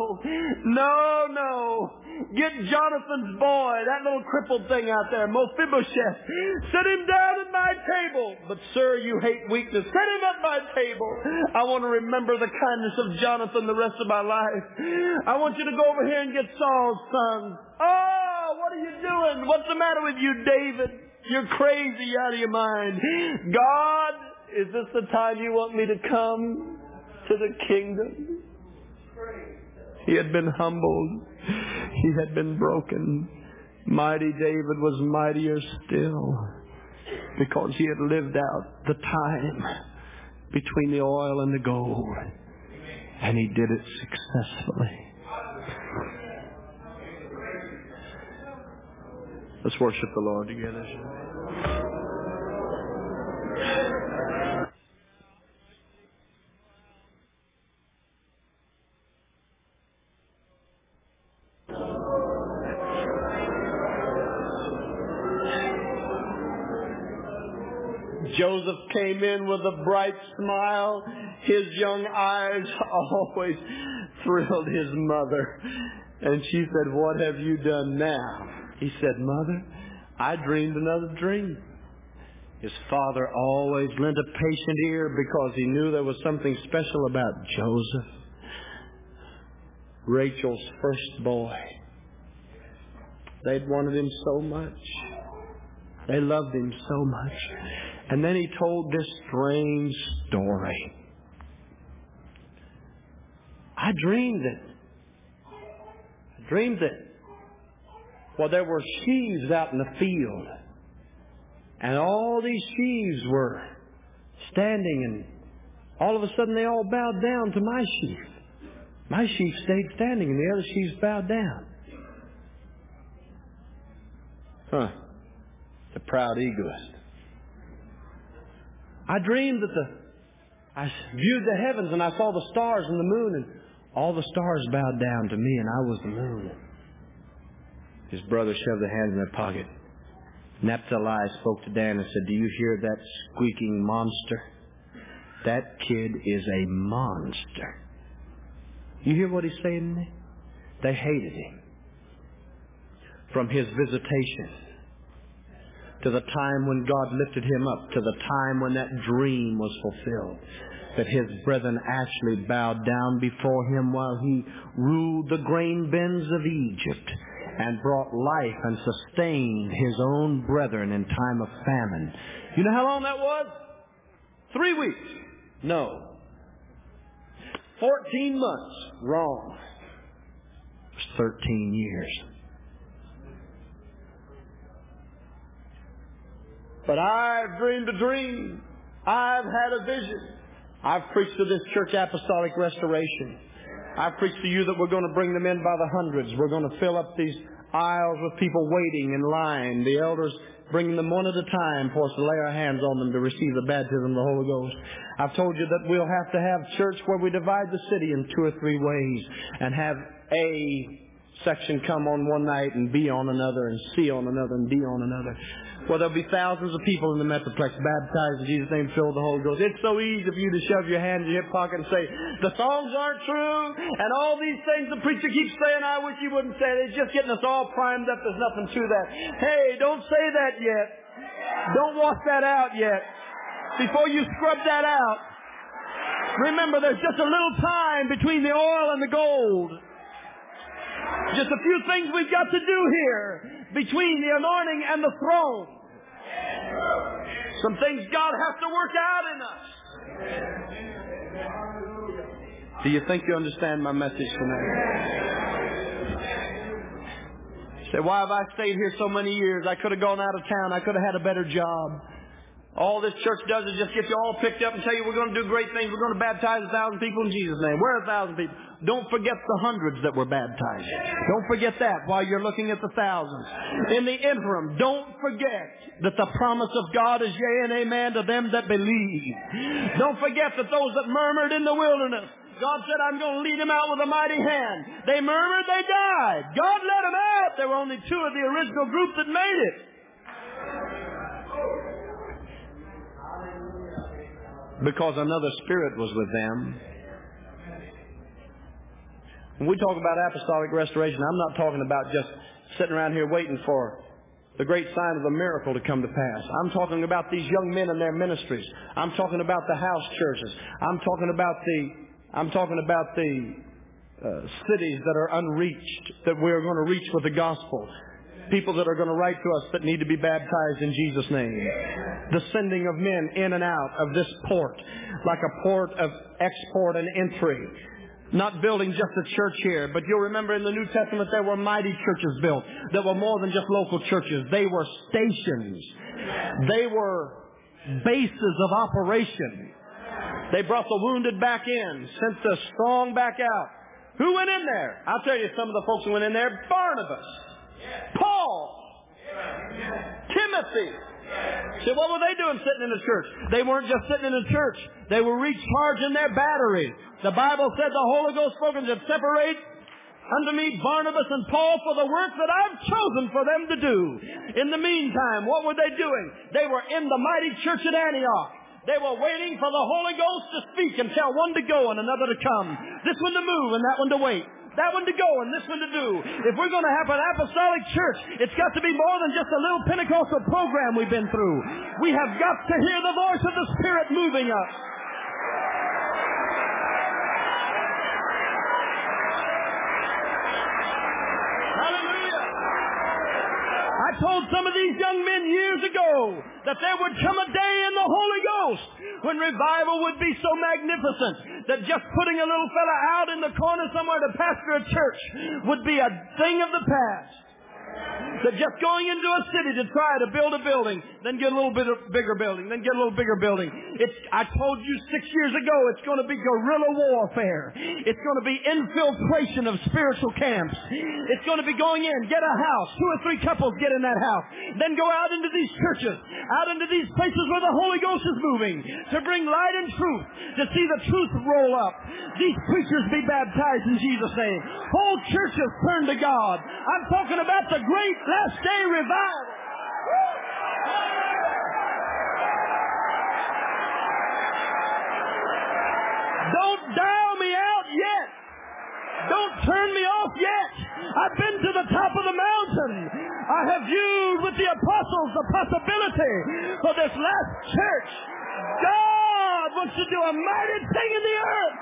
no. Get Jonathan's boy, that little crippled thing out there, Mephibosheth. Sit him down at my table. But, sir, you hate weakness. Set him at my table. I want to remember the kindness of Jonathan the rest of my life. I want you to go over here and get Saul's son. Oh, what are you doing? What's the matter with you, David? You're crazy out of your mind. God, is this the time you want me to come to the kingdom? He had been humbled. He had been broken. Mighty David was mightier still because he had lived out the time between the oil and the gold. And he did it successfully. Let's worship the Lord together. Joseph came in with a bright smile. His young eyes always thrilled his mother. And she said, what have you done now? He said, Mother, I dreamed another dream. His father always lent a patient ear because he knew there was something special about Joseph, Rachel's first boy. They'd wanted him so much. They loved him so much. And then he told this strange story. I dreamed it. Well, there were sheaves out in the field. And all these sheaves were standing, and all of a sudden they all bowed down to my sheaf. My sheaf stayed standing, and the other sheaves bowed down. The proud egoist. I dreamed that I viewed the heavens, and I saw the stars and the moon, and all the stars bowed down to me, and I was the moon. His brother shoved their hands in their pocket. Naphtali spoke to Dan and said, do you hear that squeaking monster? That kid is a monster. You hear what he's saying to me? They hated him. From his visitation. to the time when God lifted him up, to the time when that dream was fulfilled, that his brethren actually bowed down before him while he ruled the grain bins of Egypt and brought life and sustained his own brethren in time of famine. You know how long that was? 3 weeks. No. 14 months. Wrong. It was 13 years. But I've dreamed a dream. I've had a vision. I've preached to this church apostolic restoration. I've preached to you that we're going to bring them in by the hundreds. We're going to fill up these aisles with people waiting in line. The elders bringing them one at a time for us to lay our hands on them to receive the baptism of the Holy Ghost. I've told you that we'll have to have church where we divide the city in 2 or 3 ways and have A section come on one night and B on another and C on another and D on another. Well, there'll be thousands of people in the Metroplex baptized in Jesus' name, filled with the Holy Ghost. It's so easy for you to shove your hand in your hip pocket and say, the songs aren't true, and all these things the preacher keeps saying, I wish he wouldn't say it. It's just getting us all primed up. There's nothing to that. Hey, don't say that yet. Don't wash that out yet. Before you scrub that out, remember there's just a little time between the oil and the gold. Just a few things we've got to do here between the anointing and the throne. Some things God has to work out in us. Do you think you understand my message tonight? You say, why have I stayed here so many years? I could have gone out of town. I could have had a better job. All this church does is just get you all picked up and tell you we're going to do great things. We're going to baptize 1,000 people in Jesus' name. Where are 1,000 people? Don't forget the hundreds that were baptized. Don't forget that while you're looking at the thousands. In the interim, don't forget that the promise of God is yea and amen to them that believe. Don't forget that those that murmured in the wilderness, God said, I'm going to lead them out with a mighty hand. They murmured, they died. God let them out. There were only 2 of the original group that made it. Because another spirit was with them. When we talk about apostolic restoration, I'm not talking about just sitting around here waiting for the great sign of the miracle to come to pass. I'm talking about these young men and their ministries. I'm talking about the house churches. I'm talking about the cities that are unreached, that we're going to reach with the gospel. People that are going to write to us that need to be baptized in Jesus' name. The sending of men in and out of this port, like a port of export and entry. Not building just a church here, but you'll remember in the New Testament there were mighty churches built that were more than just local churches. They were stations. They were bases of operation. They brought the wounded back in, sent the strong back out. Who went in there? I'll tell you some of the folks who went in there. Barnabas. Paul. Timothy. So what were they doing sitting in the church? They weren't just sitting in the church. They were recharging their batteries. The Bible said the Holy Ghost spoke and said, separate unto me Barnabas and Paul for the work that I've chosen for them to do. In the meantime, what were they doing? They were in the mighty church at Antioch. They were waiting for the Holy Ghost to speak and tell one to go and another to come. This one to move and that one to wait. That one to go and this one to do. If we're going to have an apostolic church, it's got to be more than just a little Pentecostal program we've been through. We have got to hear the voice of the Spirit moving us. Hallelujah. I told some of these young men years ago that there would come a day in the Holy Ghost when revival would be so magnificent that just putting a little fella out in the corner somewhere to pastor a church would be a thing of the past. That just going into a city to try to build a building, then get a little bit bigger building, then get a little bigger building. I told you 6 years ago, it's going to be guerrilla warfare. It's going to be infiltration of spiritual camps. It's going to be going in, get a house, 2 or 3 couples get in that house, then go out into these churches, out into these places where the Holy Ghost is moving, to bring light and truth, to see the truth roll up. These preachers be baptized in Jesus' name. Whole churches turn to God. I'm talking about the great last day revival. Don't dial me out yet. Don't turn me off yet. I've been to the top of the mountain. I have viewed with the apostles the possibility for this last church. God wants to do a mighty thing in the earth.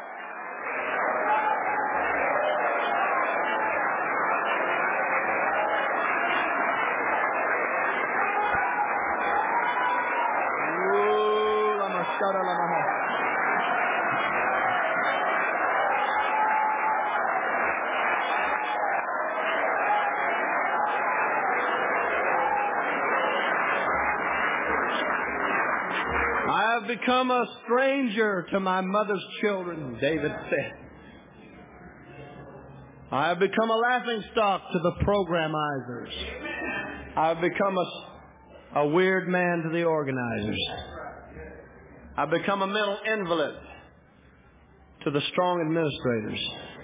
I have become a stranger to my mother's children, David said. I have become a laughingstock to the programmizers. I have become a weird man to the organizers. I've become a mental invalid to the strong administrators.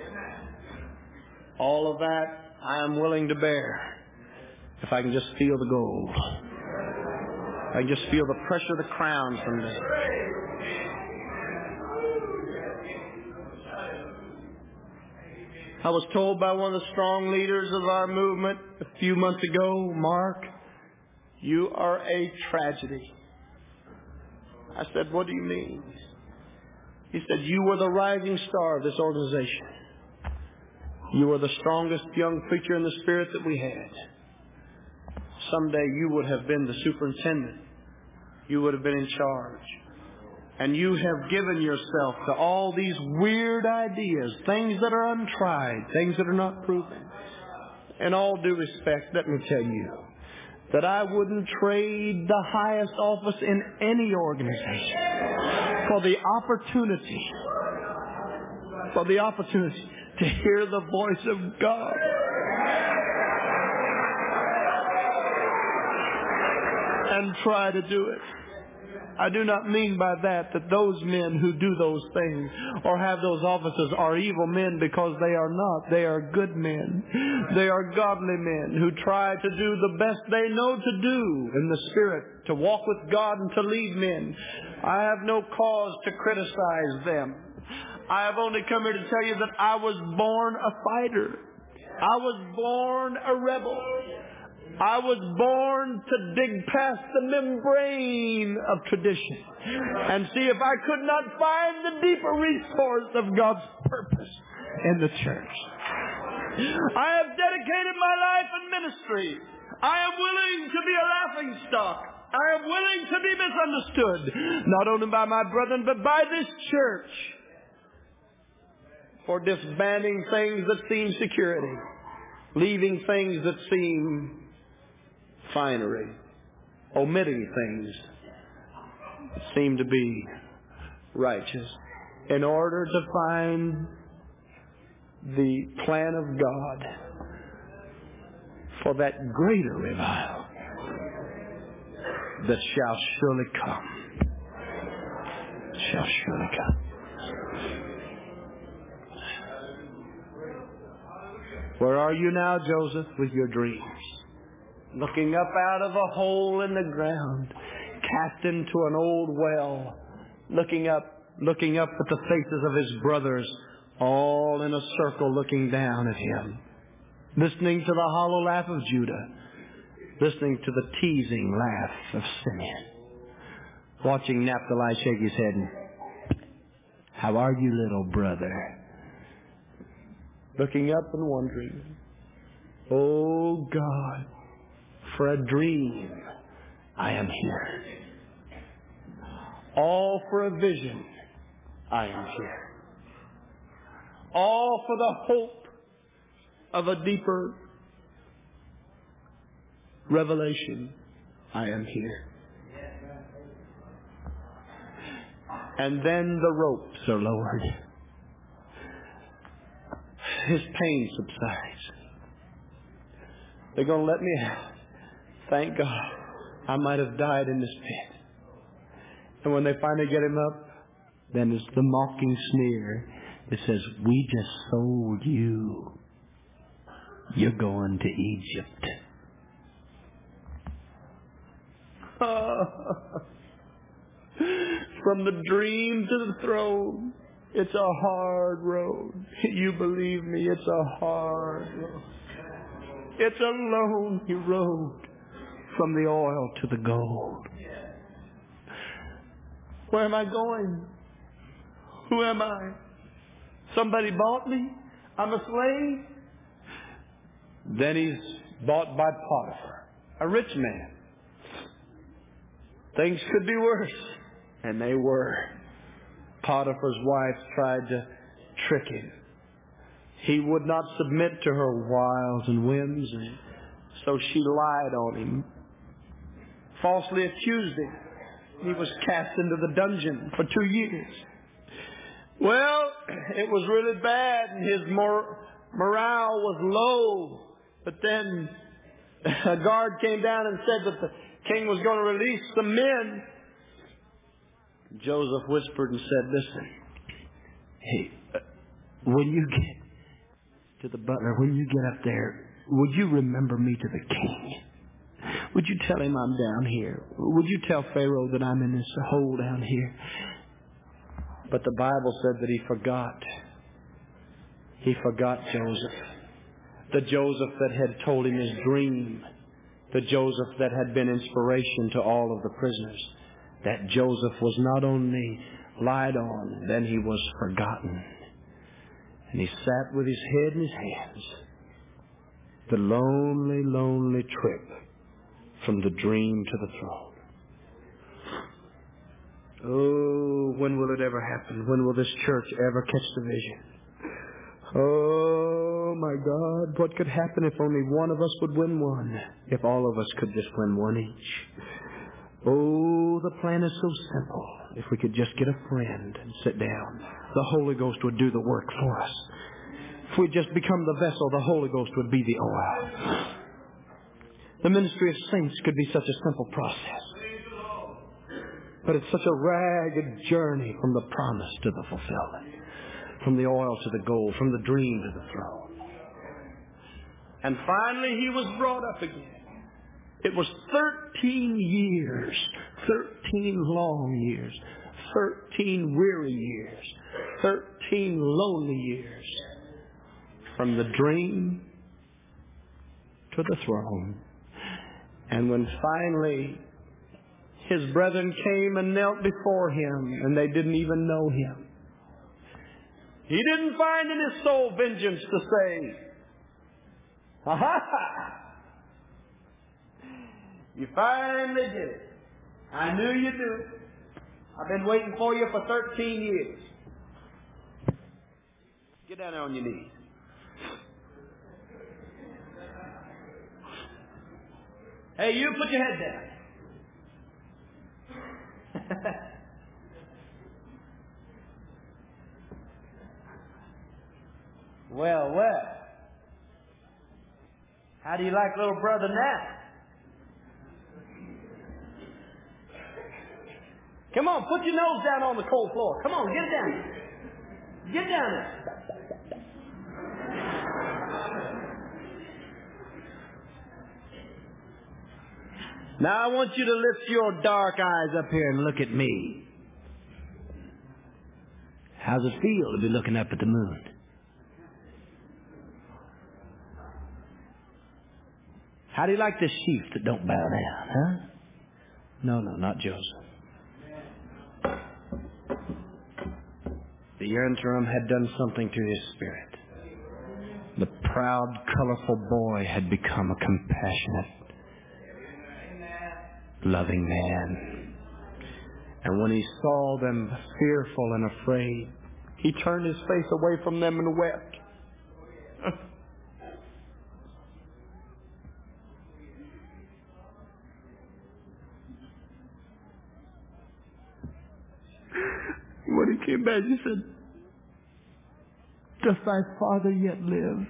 All of that I am willing to bear if I can just feel the gold. I can just feel the pressure of the crown someday. I was told by one of the strong leaders of our movement a few months ago, Mark, you are a tragedy. I said, what do you mean? He said, you were the rising star of this organization. You were the strongest young preacher in the spirit that we had. Someday you would have been the superintendent. You would have been in charge. And you have given yourself to all these weird ideas, things that are untried, things that are not proven. In all due respect, let me tell you that I wouldn't trade the highest office in any organization for the opportunity to hear the voice of God. And try to do it. I do not mean by that those men who do those things or have those offices are evil men, because they are not. They are good men. They are godly men who try to do the best they know to do in the Spirit, to walk with God and to lead men. I have no cause to criticize them. I have only come here to tell you that I was born a fighter. I was born a rebel. I was born to dig past the membrane of tradition and see if I could not find the deeper resource of God's purpose in the church. I have dedicated my life in ministry. I am willing to be a laughingstock. I am willing to be misunderstood, not only by my brethren, but by this church, for disbanding things that seem security, leaving things that seem finery, omitting things that seem to be righteous, in order to find the plan of God for that greater revival that shall surely come. Shall surely come. Where are you now, Joseph, with your dreams? Looking up out of a hole in the ground, cast into an old well, looking up at the faces of his brothers, all in a circle looking down at him, listening to the hollow laugh of Judah, listening to the teasing laugh of Simeon, watching Naphtali shake his head and, how are you, little brother? Looking up and wondering, oh God, for a dream, I am here. All for a vision, I am here. All for the hope of a deeper revelation, I am here. And then the ropes are lowered. His pain subsides. They're going to let me out. Thank God, I might have died in this pit. And when they finally get him up, then it's the mocking sneer that says, we just sold you. You're going to Egypt. From the dream to the throne, it's a hard road. You believe me, it's a hard road. It's a lonely road from the oil to the gold. Where am I going? Who am I? Somebody bought me? I'm a slave? Then he's bought by Potiphar, a rich man. Things could be worse. And they were. Potiphar's wife tried to trick him. He would not submit to her wiles and whims, and so she lied on him, falsely accused him. He was cast into the dungeon for 2 years. Well, it was really bad, and his morale was low. But then a guard came down and said that the king was going to release some men. Joseph whispered and said, listen, hey, when you get to the butler, when you get up there, would you remember me to the king? Would you tell him I'm down here? Would you tell Pharaoh that I'm in this hole down here? But the Bible said that he forgot. He forgot Joseph. The Joseph that had told him his dream. The Joseph that had been inspiration to all of the prisoners. That Joseph was not only lied on, then he was forgotten. And he sat with his head in his hands. The lonely, lonely trip from the dream to the throne. Oh, when will it ever happen? When will this church ever catch the vision? Oh, my God, what could happen if only one of us would win one? If all of us could just win one each. Oh, the plan is so simple. If we could just get a friend and sit down, the Holy Ghost would do the work for us. If we just become the vessel, the Holy Ghost would be the oil. The ministry of saints could be such a simple process. But it's such a ragged journey from the promise to the fulfillment. From the oil to the gold, from the dream to the throne. And finally he was brought up again. It was 13 years, 13 long years, 13 weary years, 13 lonely years. From the dream to the throne. And when finally his brethren came and knelt before him, and they didn't even know him, he didn't find in his soul vengeance to say, ha ha ha! You finally did it. I knew you'd do it. I've been waiting for you for 13 years. Get down there on your knees. Hey, you put your head down. Well, well. How do you like little brother now? Come on, put your nose down on the cold floor. Come on, get it down. Get down there. Now I want you to lift your dark eyes up here and look at me. How's it feel to be looking up at the moon? How do you like the sheep that don't bow down, huh? No, not Joseph. The interim had done something to his spirit. The proud, colorful boy had become a compassionate, loving man. And when he saw them fearful and afraid, he turned his face away from them and wept. When he came back, he said, "Does thy father yet live?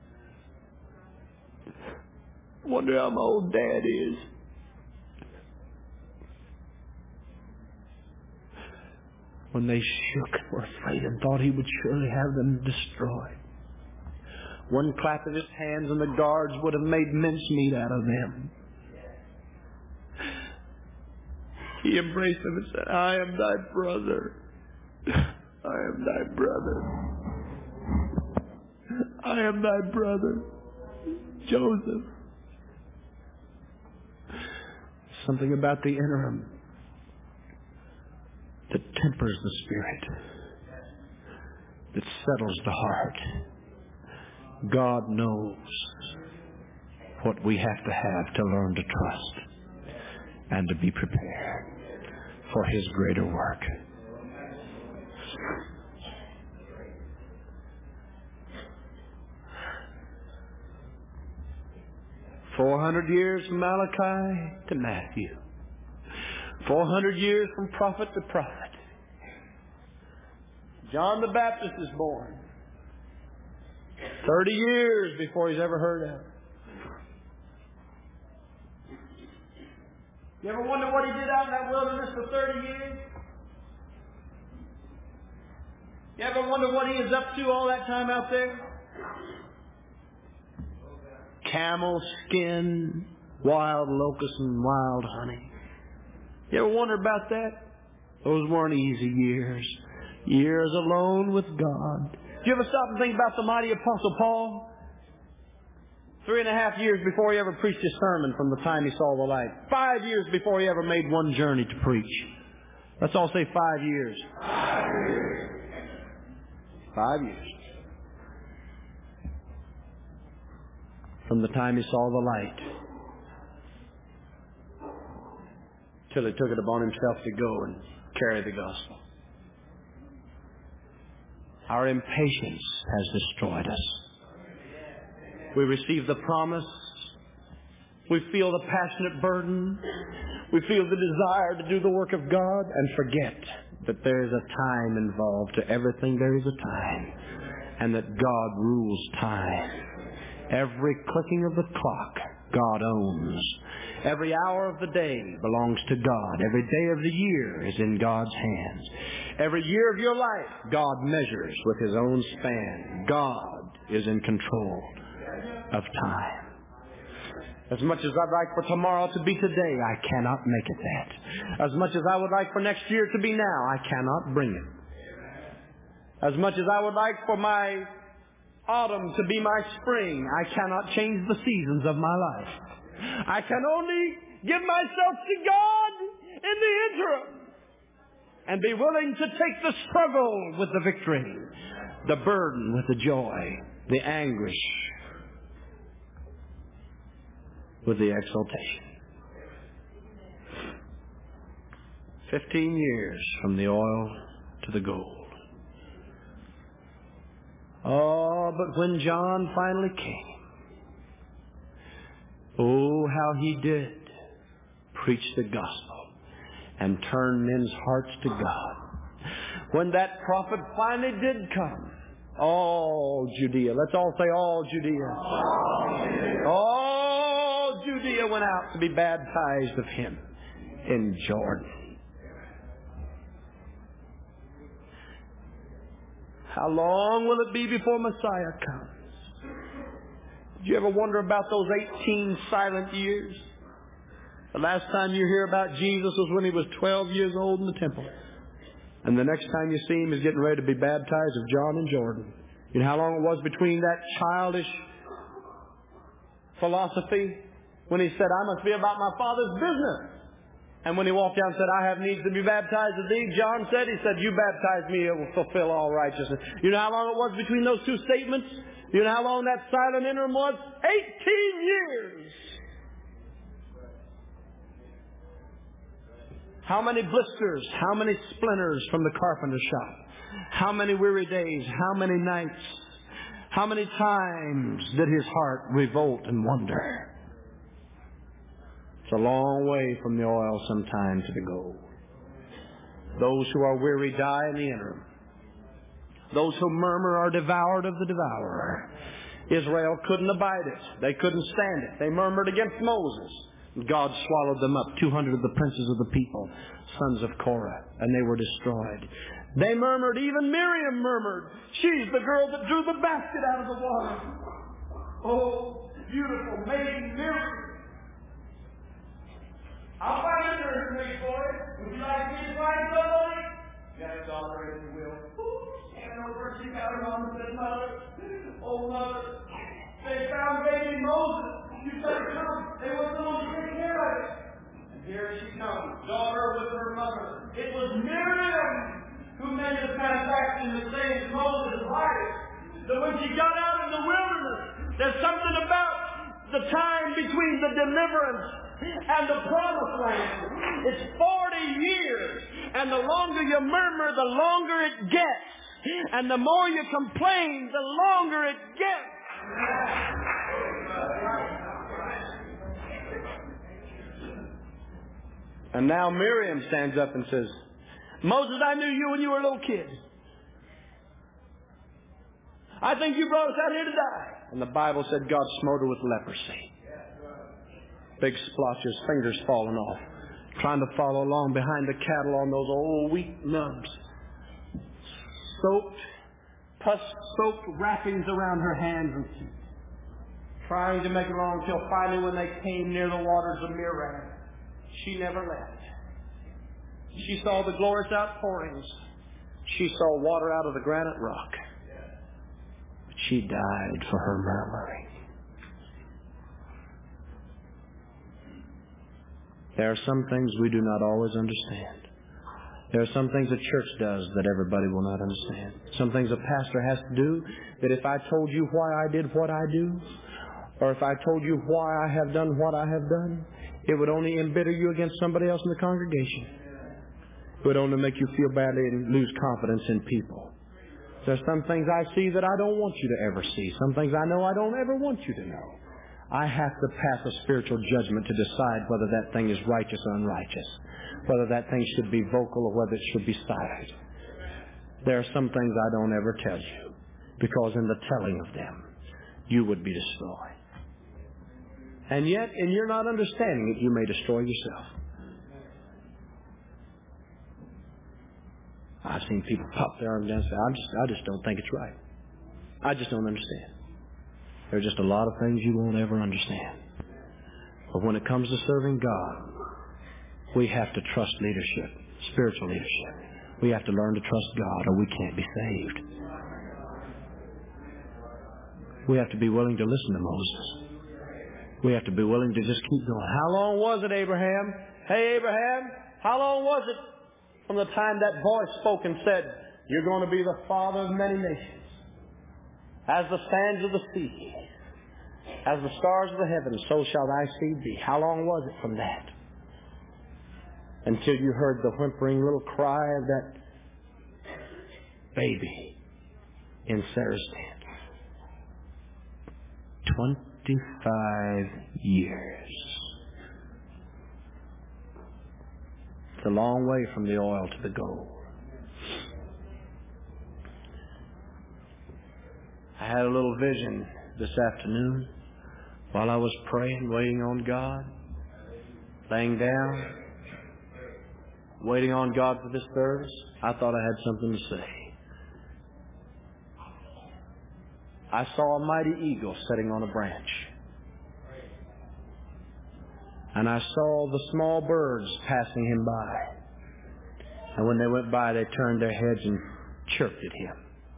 Wonder how my old dad is." When they shook and were afraid and thought he would surely have them destroyed, one clap of his hands and the guards would have made mincemeat out of them. He embraced them and said, "I am thy brother. I am thy brother. I am thy brother, Joseph." Something about the interim that tempers the spirit, that settles the heart. God knows what we have to learn to trust and to be prepared for His greater work. "400 years from Malachi to Matthew. 400 years from prophet to prophet. John the Baptist is born. 30 years before he's ever heard of. You ever wonder what he did out in that wilderness for 30 years? You ever wonder what he is up to all that time out there? Camel skin, wild locusts, and wild honey. You ever wonder about that? Those weren't easy years. Years alone with God. Did you ever stop and think about the mighty Apostle Paul? 3.5 years before he ever preached his sermon from the time he saw the light. 5 years before he ever made one journey to preach. Let's all say 5 years. 5 years. From the time he saw the light till he took it upon himself to go and carry the gospel. Our impatience has destroyed us. We receive the promise. We feel the passionate burden. We feel the desire to do the work of God and forget that there is a time involved. To everything there is a time. And that God rules time. Every clicking of the clock, God owns. Every hour of the day belongs to God. Every day of the year is in God's hands. Every year of your life, God measures with His own span. God is in control of time. As much as I'd like for tomorrow to be today, I cannot make it that. As much as I would like for next year to be now, I cannot bring it. As much as I would like for my autumn to be my spring, I cannot change the seasons of my life. I can only give myself to God in the interim and be willing to take the struggle with the victory, the burden with the joy, the anguish with the exaltation. 15 years from the oil to the gold. Oh, but when John finally came, oh, how he did preach the gospel and turn men's hearts to God. When that prophet finally did come, all Judea, let's all say all Judea. All Judea went out to be baptized of him in Jordan. How long will it be before Messiah comes? Did you ever wonder about those 18 silent years? The last time you hear about Jesus was when he was 12 years old in the temple. And the next time you see him, he's getting ready to be baptized of John in Jordan. You know how long it was between that childish philosophy when he said, I must be about my Father's business. And when he walked down and said, I have need to be baptized of thee, John said, he said, you baptize me, it will fulfill all righteousness. You know how long it was between those two statements? You know how long that silent interim was? 18 years. How many blisters, how many splinters from the carpenter shop? How many weary days, how many nights, how many times did his heart revolt and wonder? It's a long way from the oil sometimes to the gold. Those who are weary die in the interim. Those who murmur are devoured of the devourer. Israel couldn't abide it. They couldn't stand it. They murmured against Moses. God swallowed them up, 200 of the princes of the people, sons of Korah, and they were destroyed. They murmured, even Miriam murmured. She's the girl that drew the basket out of the water. Oh, beautiful maiden Miriam. I'll find a nurse for you, boy. Would you like me to find somebody? Yes, daughter, if you will. And over she got her mom and said, Mother, oh, Mother, they found baby Moses. You better come. They want someone to take care of it. And here It was Miriam who made the transaction that saves Moses' life. That when she got out in the wilderness, there's something about the time between the deliverance and the promised land. It's 40 years. And the longer you murmur, the longer it gets. And the more you complain, the longer it gets. And now Miriam stands up and says, Moses, I knew you when you were a little kid. I think you brought us out here to die. And the Bible said God smote her with leprosy. Big splotches, fingers falling off. Trying to follow along behind the cattle on those old wheat nubs. Soaked, pus-soaked wrappings around her hands and feet. Trying to make it along until finally when they came near the waters of Merom, she never left. She saw the glorious outpourings. She saw water out of the granite rock. But she died for her murmuring. There are some things we do not always understand. There are some things a church does that everybody will not understand. Some things a pastor has to do that if I told you why I did what I do, or if I told you why I have done what I have done, it would only embitter you against somebody else in the congregation. It would only make you feel badly and lose confidence in people. There are some things I see that I don't want you to ever see. Some things I know I don't ever want you to know. I have to pass a spiritual judgment to decide whether that thing is righteous or unrighteous, whether that thing should be vocal or whether it should be silent. There are some things I don't ever tell you, because in the telling of them, you would be destroyed. And yet, in your not understanding it, you may destroy yourself. I've seen people pop their arms down and say, I just don't think it's right. I just don't understand. There are just a lot of things you won't ever understand. But when it comes to serving God, we have to trust leadership, spiritual leadership. We have to learn to trust God or we can't be saved. We have to be willing to listen to Moses. We have to be willing to just keep going. How long was it, Abraham? Hey, Abraham, how long was it from the time that voice spoke and said, you're going to be the father of many nations? As the sands of the sea, as the stars of the heavens, so shall thy seed be. How long was it from that? Until you heard the whimpering little cry of that baby in Sarah's tent. 25 years. It's a long way from the oil to the gold. I had a little vision this afternoon while I was praying, waiting on God, laying down, waiting on God for this service. I thought I had something to say. I saw a mighty eagle sitting on a branch. And I saw the small birds passing him by. And when they went by, they turned their heads and chirped at him.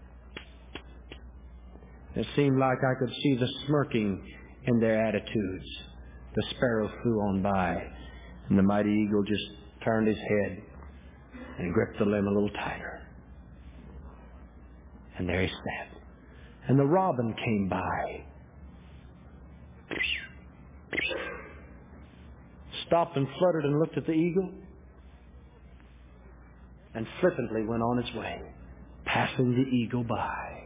It seemed like I could see the smirking in their attitudes. The sparrow flew on by, and the mighty eagle just turned his head and gripped the limb a little tighter. And there he sat. And the robin came by, stopped and fluttered and looked at the eagle, and flippantly went on its way, passing the eagle by.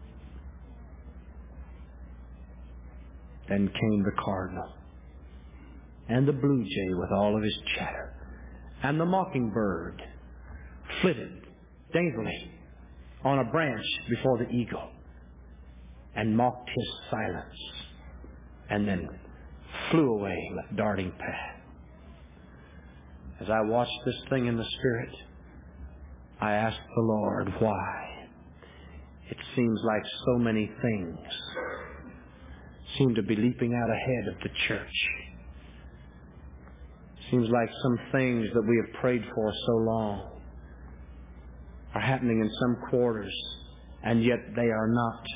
Then came the cardinal, and the blue jay with all of his chatter, and the mockingbird flitted daintily on a branch before the eagle, and mocked his silence, and then flew away like darting path. As I watched this thing in the Spirit, I asked the Lord why. It seems like so many things seem to be leaping out ahead of the church. Seems like some things that we have prayed for so long are happening in some quarters, and yet they are not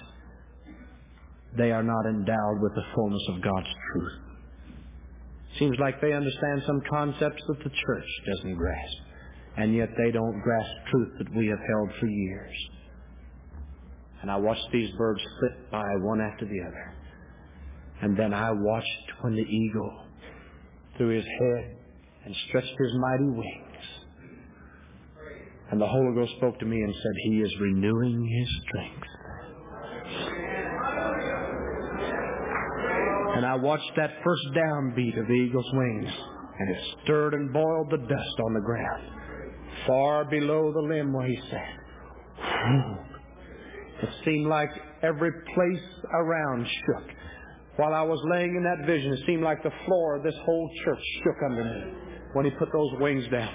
endowed with the fullness of God's truth. Seems like they understand some concepts that the church doesn't grasp. and yet they don't grasp truth that we have held for years. And I watched these birds flit by one after the other. And then I watched when the eagle threw his head and stretched his mighty wings. And the Holy Ghost spoke to me and said, He is renewing His strength. And I watched that first downbeat of the eagle's wings, and it stirred and boiled the dust on the ground, far below the limb where he sat. It seemed like every place around shook. While I was laying in that vision, it seemed like the floor of this whole church shook under me when he put those wings down.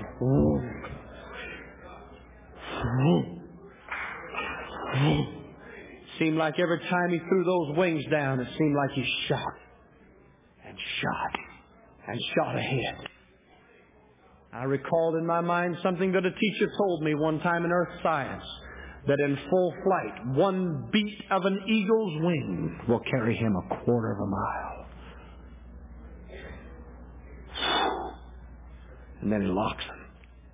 It seemed like every time he threw those wings down, it seemed like he shot and shot and shot ahead. I recalled in my mind something that a teacher told me one time in earth science, that in full flight, one beat of an eagle's wing will carry him a quarter of a mile. And then he locks them.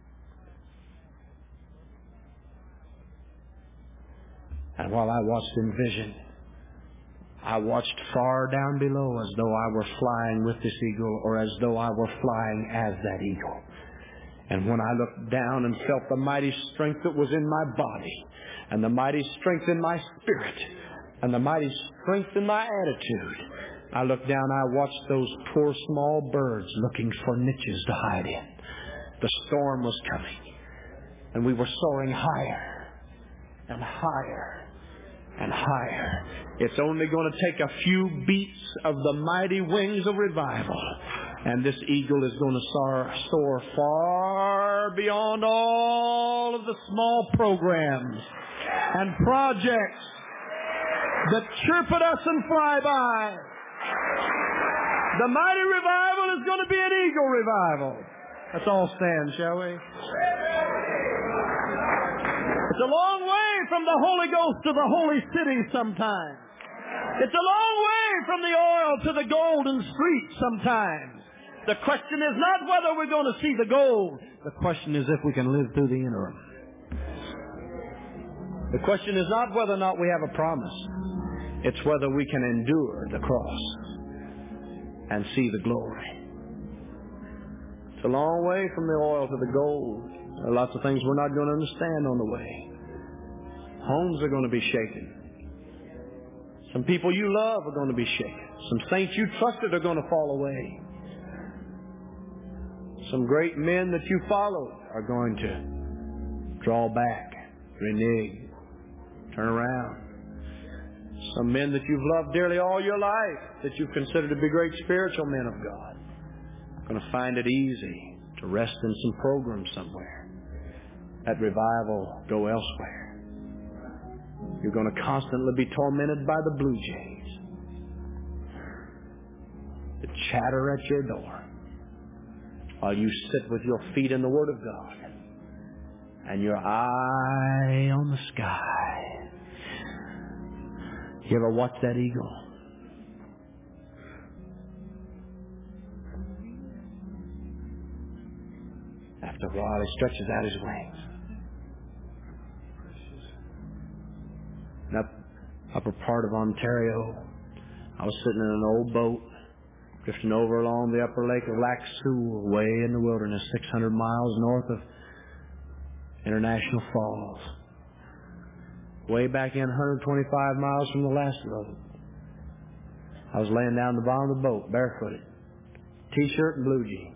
And while I watched in vision, I watched far down below as though I were flying with this eagle, or as though I were flying as that eagle. And when I looked down and felt the mighty strength that was in my body, and the mighty strength in my spirit, and the mighty strength in my attitude, I looked down, I watched those poor small birds looking for niches to hide in. The storm was coming, and we were soaring higher and higher and higher. It's only going to take a few beats of the mighty wings of revival, and this eagle is going to soar far beyond all of the small programs and projects that chirp at us and fly by. The mighty revival is going to be an eagle revival. Let's all stand, shall we? It's a long way from the Holy Ghost to the holy city sometimes. It's a long way from the oil to the golden street sometimes. The question is not whether we're going to see the gold. The question is if we can live through the interim. The question is not whether or not we have a promise. It's whether we can endure the cross and see the glory. It's a long way from the oil to the gold. There are lots of things we're not going to understand on the way. Homes are going to be shaken. Some people you love are going to be shaken. Some saints you trusted are going to fall away. Some great men that you followed are going to draw back, renege, turn around. Some men that you've loved dearly all your life, that you've considered to be great spiritual men of God, are going to find it easy to rest in some program somewhere. At revival, go elsewhere. You're going to constantly be tormented by the blue jays that chatter at your door while you sit with your feet in the Word of God and your eye on the sky. You ever watch that eagle? After a while, he stretches out his wings. And upper part of Ontario, I was sitting in an old boat, drifting over along the upper lake of Lac Seul, way in the wilderness, 600 miles north of International Falls. Way back in 125 miles from the last road. I was laying down the bottom of the boat, barefooted, t-shirt and blue jeans.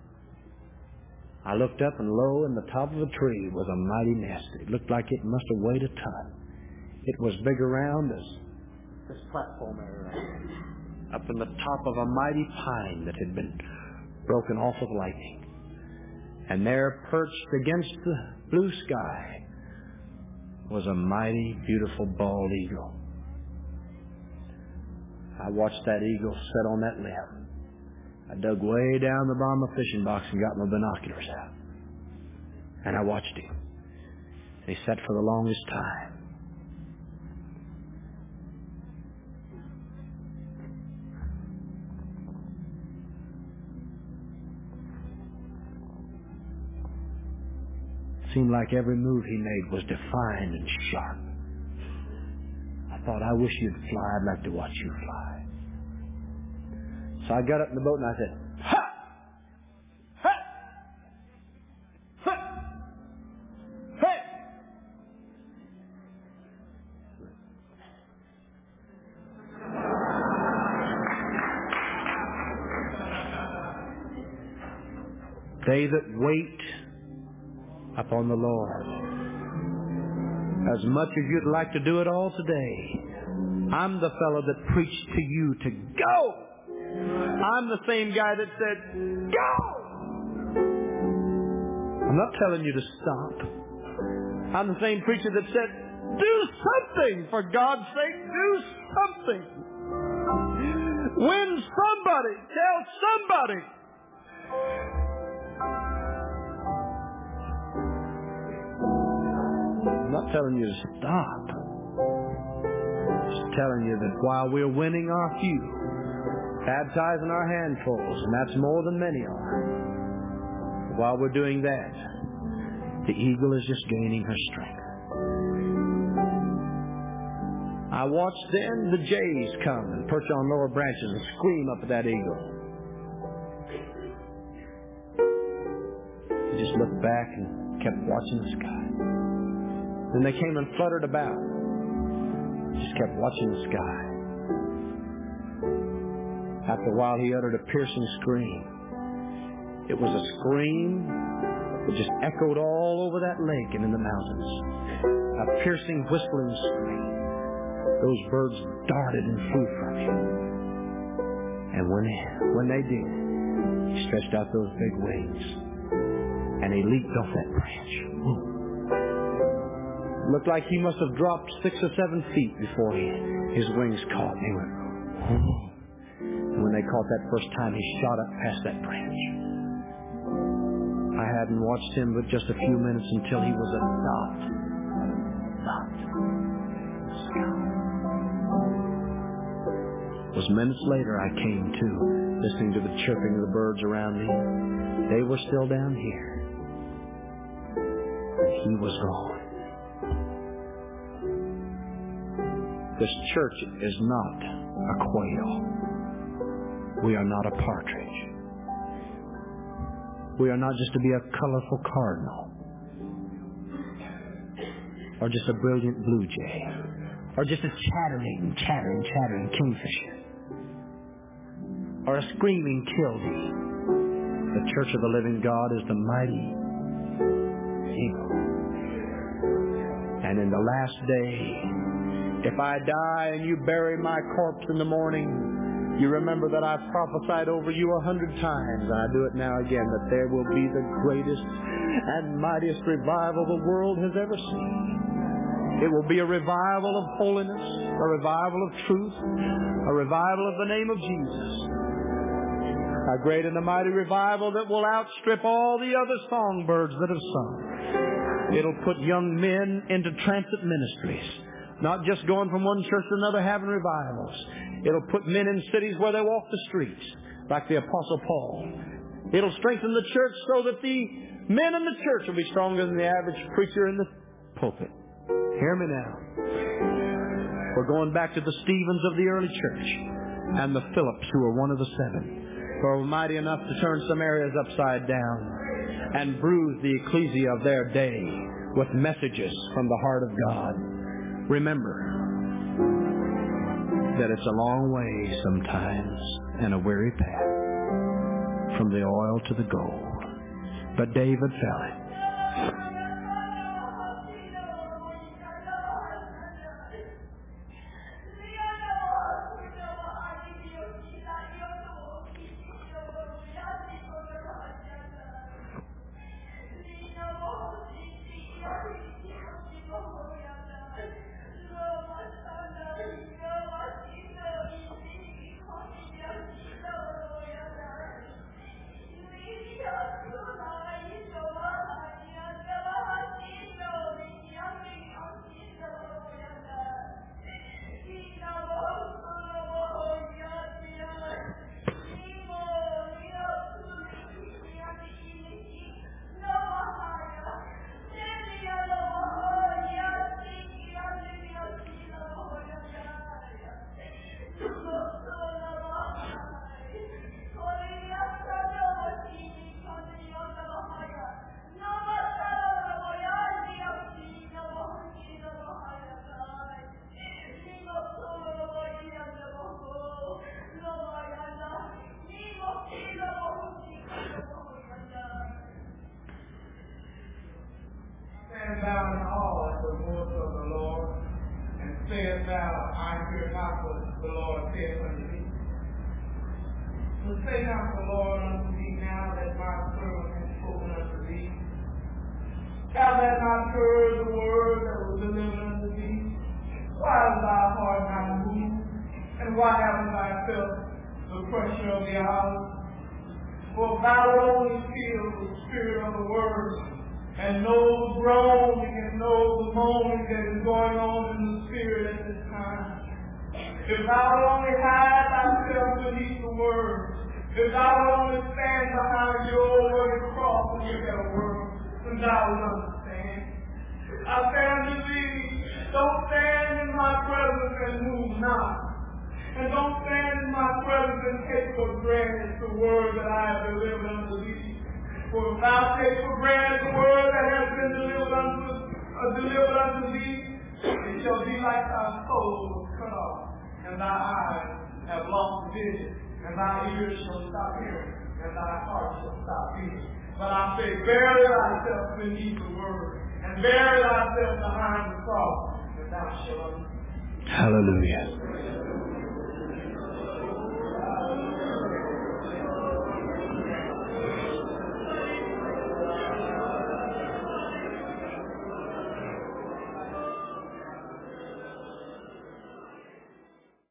I looked up, and lo, in the top of a tree was a mighty nest. It looked like it must have weighed a ton. It was big around as this platform area, up in the top of a mighty pine that had been broken off of lightning. And there, perched against the blue sky, was a mighty, beautiful bald eagle. I watched that eagle sit on that limb. I dug way down the bottom of the fishing box and got my binoculars out. And I watched him. And he sat for the longest time. seemed like every move he made was defined and sharp. I thought, I wish you'd fly. I'd like to watch you fly. So I got up in the boat and I said, ha! Ha! Ha! Hey! They that wait upon the Lord. As much as you'd like to do it all today, I'm the fellow that preached to you to go. I'm the same guy that said, go! I'm not telling you to stop. I'm the same preacher that said, do something. For God's sake, do something. Win somebody. Tell somebody. I'm not telling you to stop. I'm just telling you that while we're winning our few, baptizing our handfuls, and that's more than many are, while we're doing that, the eagle is just gaining her strength. I watched then the jays come and perch on lower branches and scream up at that eagle. He just looked back and kept watching the sky. Then they came and fluttered about. Just kept watching the sky. After a while, he uttered a piercing scream. It was a scream that just echoed all over that lake and in the mountains. A piercing, whistling scream. Those birds darted and flew from him. And when they did, he stretched out those big wings. And he leaped off that branch. Whoa. Looked like he must have dropped 6 or 7 feet before his wings caught. They went, whoa. And when they caught that first time, he shot up past that branch. I hadn't watched him but just a few minutes until he was a dot. It was minutes later I came to, listening to the chirping of the birds around me. They were still down here. And he was gone. This church is not a quail. We are not a partridge. We are not just to be a colorful cardinal, or just a brilliant blue jay, or just a chattering kingfisher, or a screaming killdee. The church of the living God is the mighty eagle. And in the last day, if I die and you bury my corpse in the morning, you remember that I've prophesied over you 100 times, and I do it now again, that there will be the greatest and mightiest revival the world has ever seen. It will be a revival of holiness, a revival of truth, a revival of the name of Jesus. A great and a mighty revival that will outstrip all the other songbirds that have sung. It'll put young men into transit ministries. Not just going from one church to another having revivals. It'll put men in cities where they walk the streets, like the Apostle Paul. It'll strengthen the church so that the men in the church will be stronger than the average preacher in the pulpit. Hear me now. We're going back to the Stephens of the early church and the Phillips, who were one of the 7, who were mighty enough to turn some areas upside down and bruise the ecclesia of their day with messages from the heart of God. Remember that it's a long way sometimes and a weary path from the oil to the gold. But David fell it. I hear not what the Lord saith unto thee. So say not the Lord unto thee, now that my servant has spoken unto thee. Have thou not heard the word that was delivered unto thee? Why is thy heart not moved? And why haven't thou felt the pressure of the hour? For thou only feel the spirit of the word, and know the groaning and know the moaning that is going on in the spirit at this time. If thou only hide thyself beneath the word, if thou only stand behind your rugged cross and look at a word, then thou will understand. I say unto thee, don't stand in my presence and move not. And don't stand in my presence and take for granted the word that I have delivered unto thee. For if thou take for granted the word that has been delivered unto thee, it shall be like thy soul was cut off, and thy eyes have lost vision, and thy ears shall stop hearing, and thy heart shall stop beating. But I say, bury thyself beneath the word, and bury thyself behind the cross, and thou shalt understand. Hallelujah.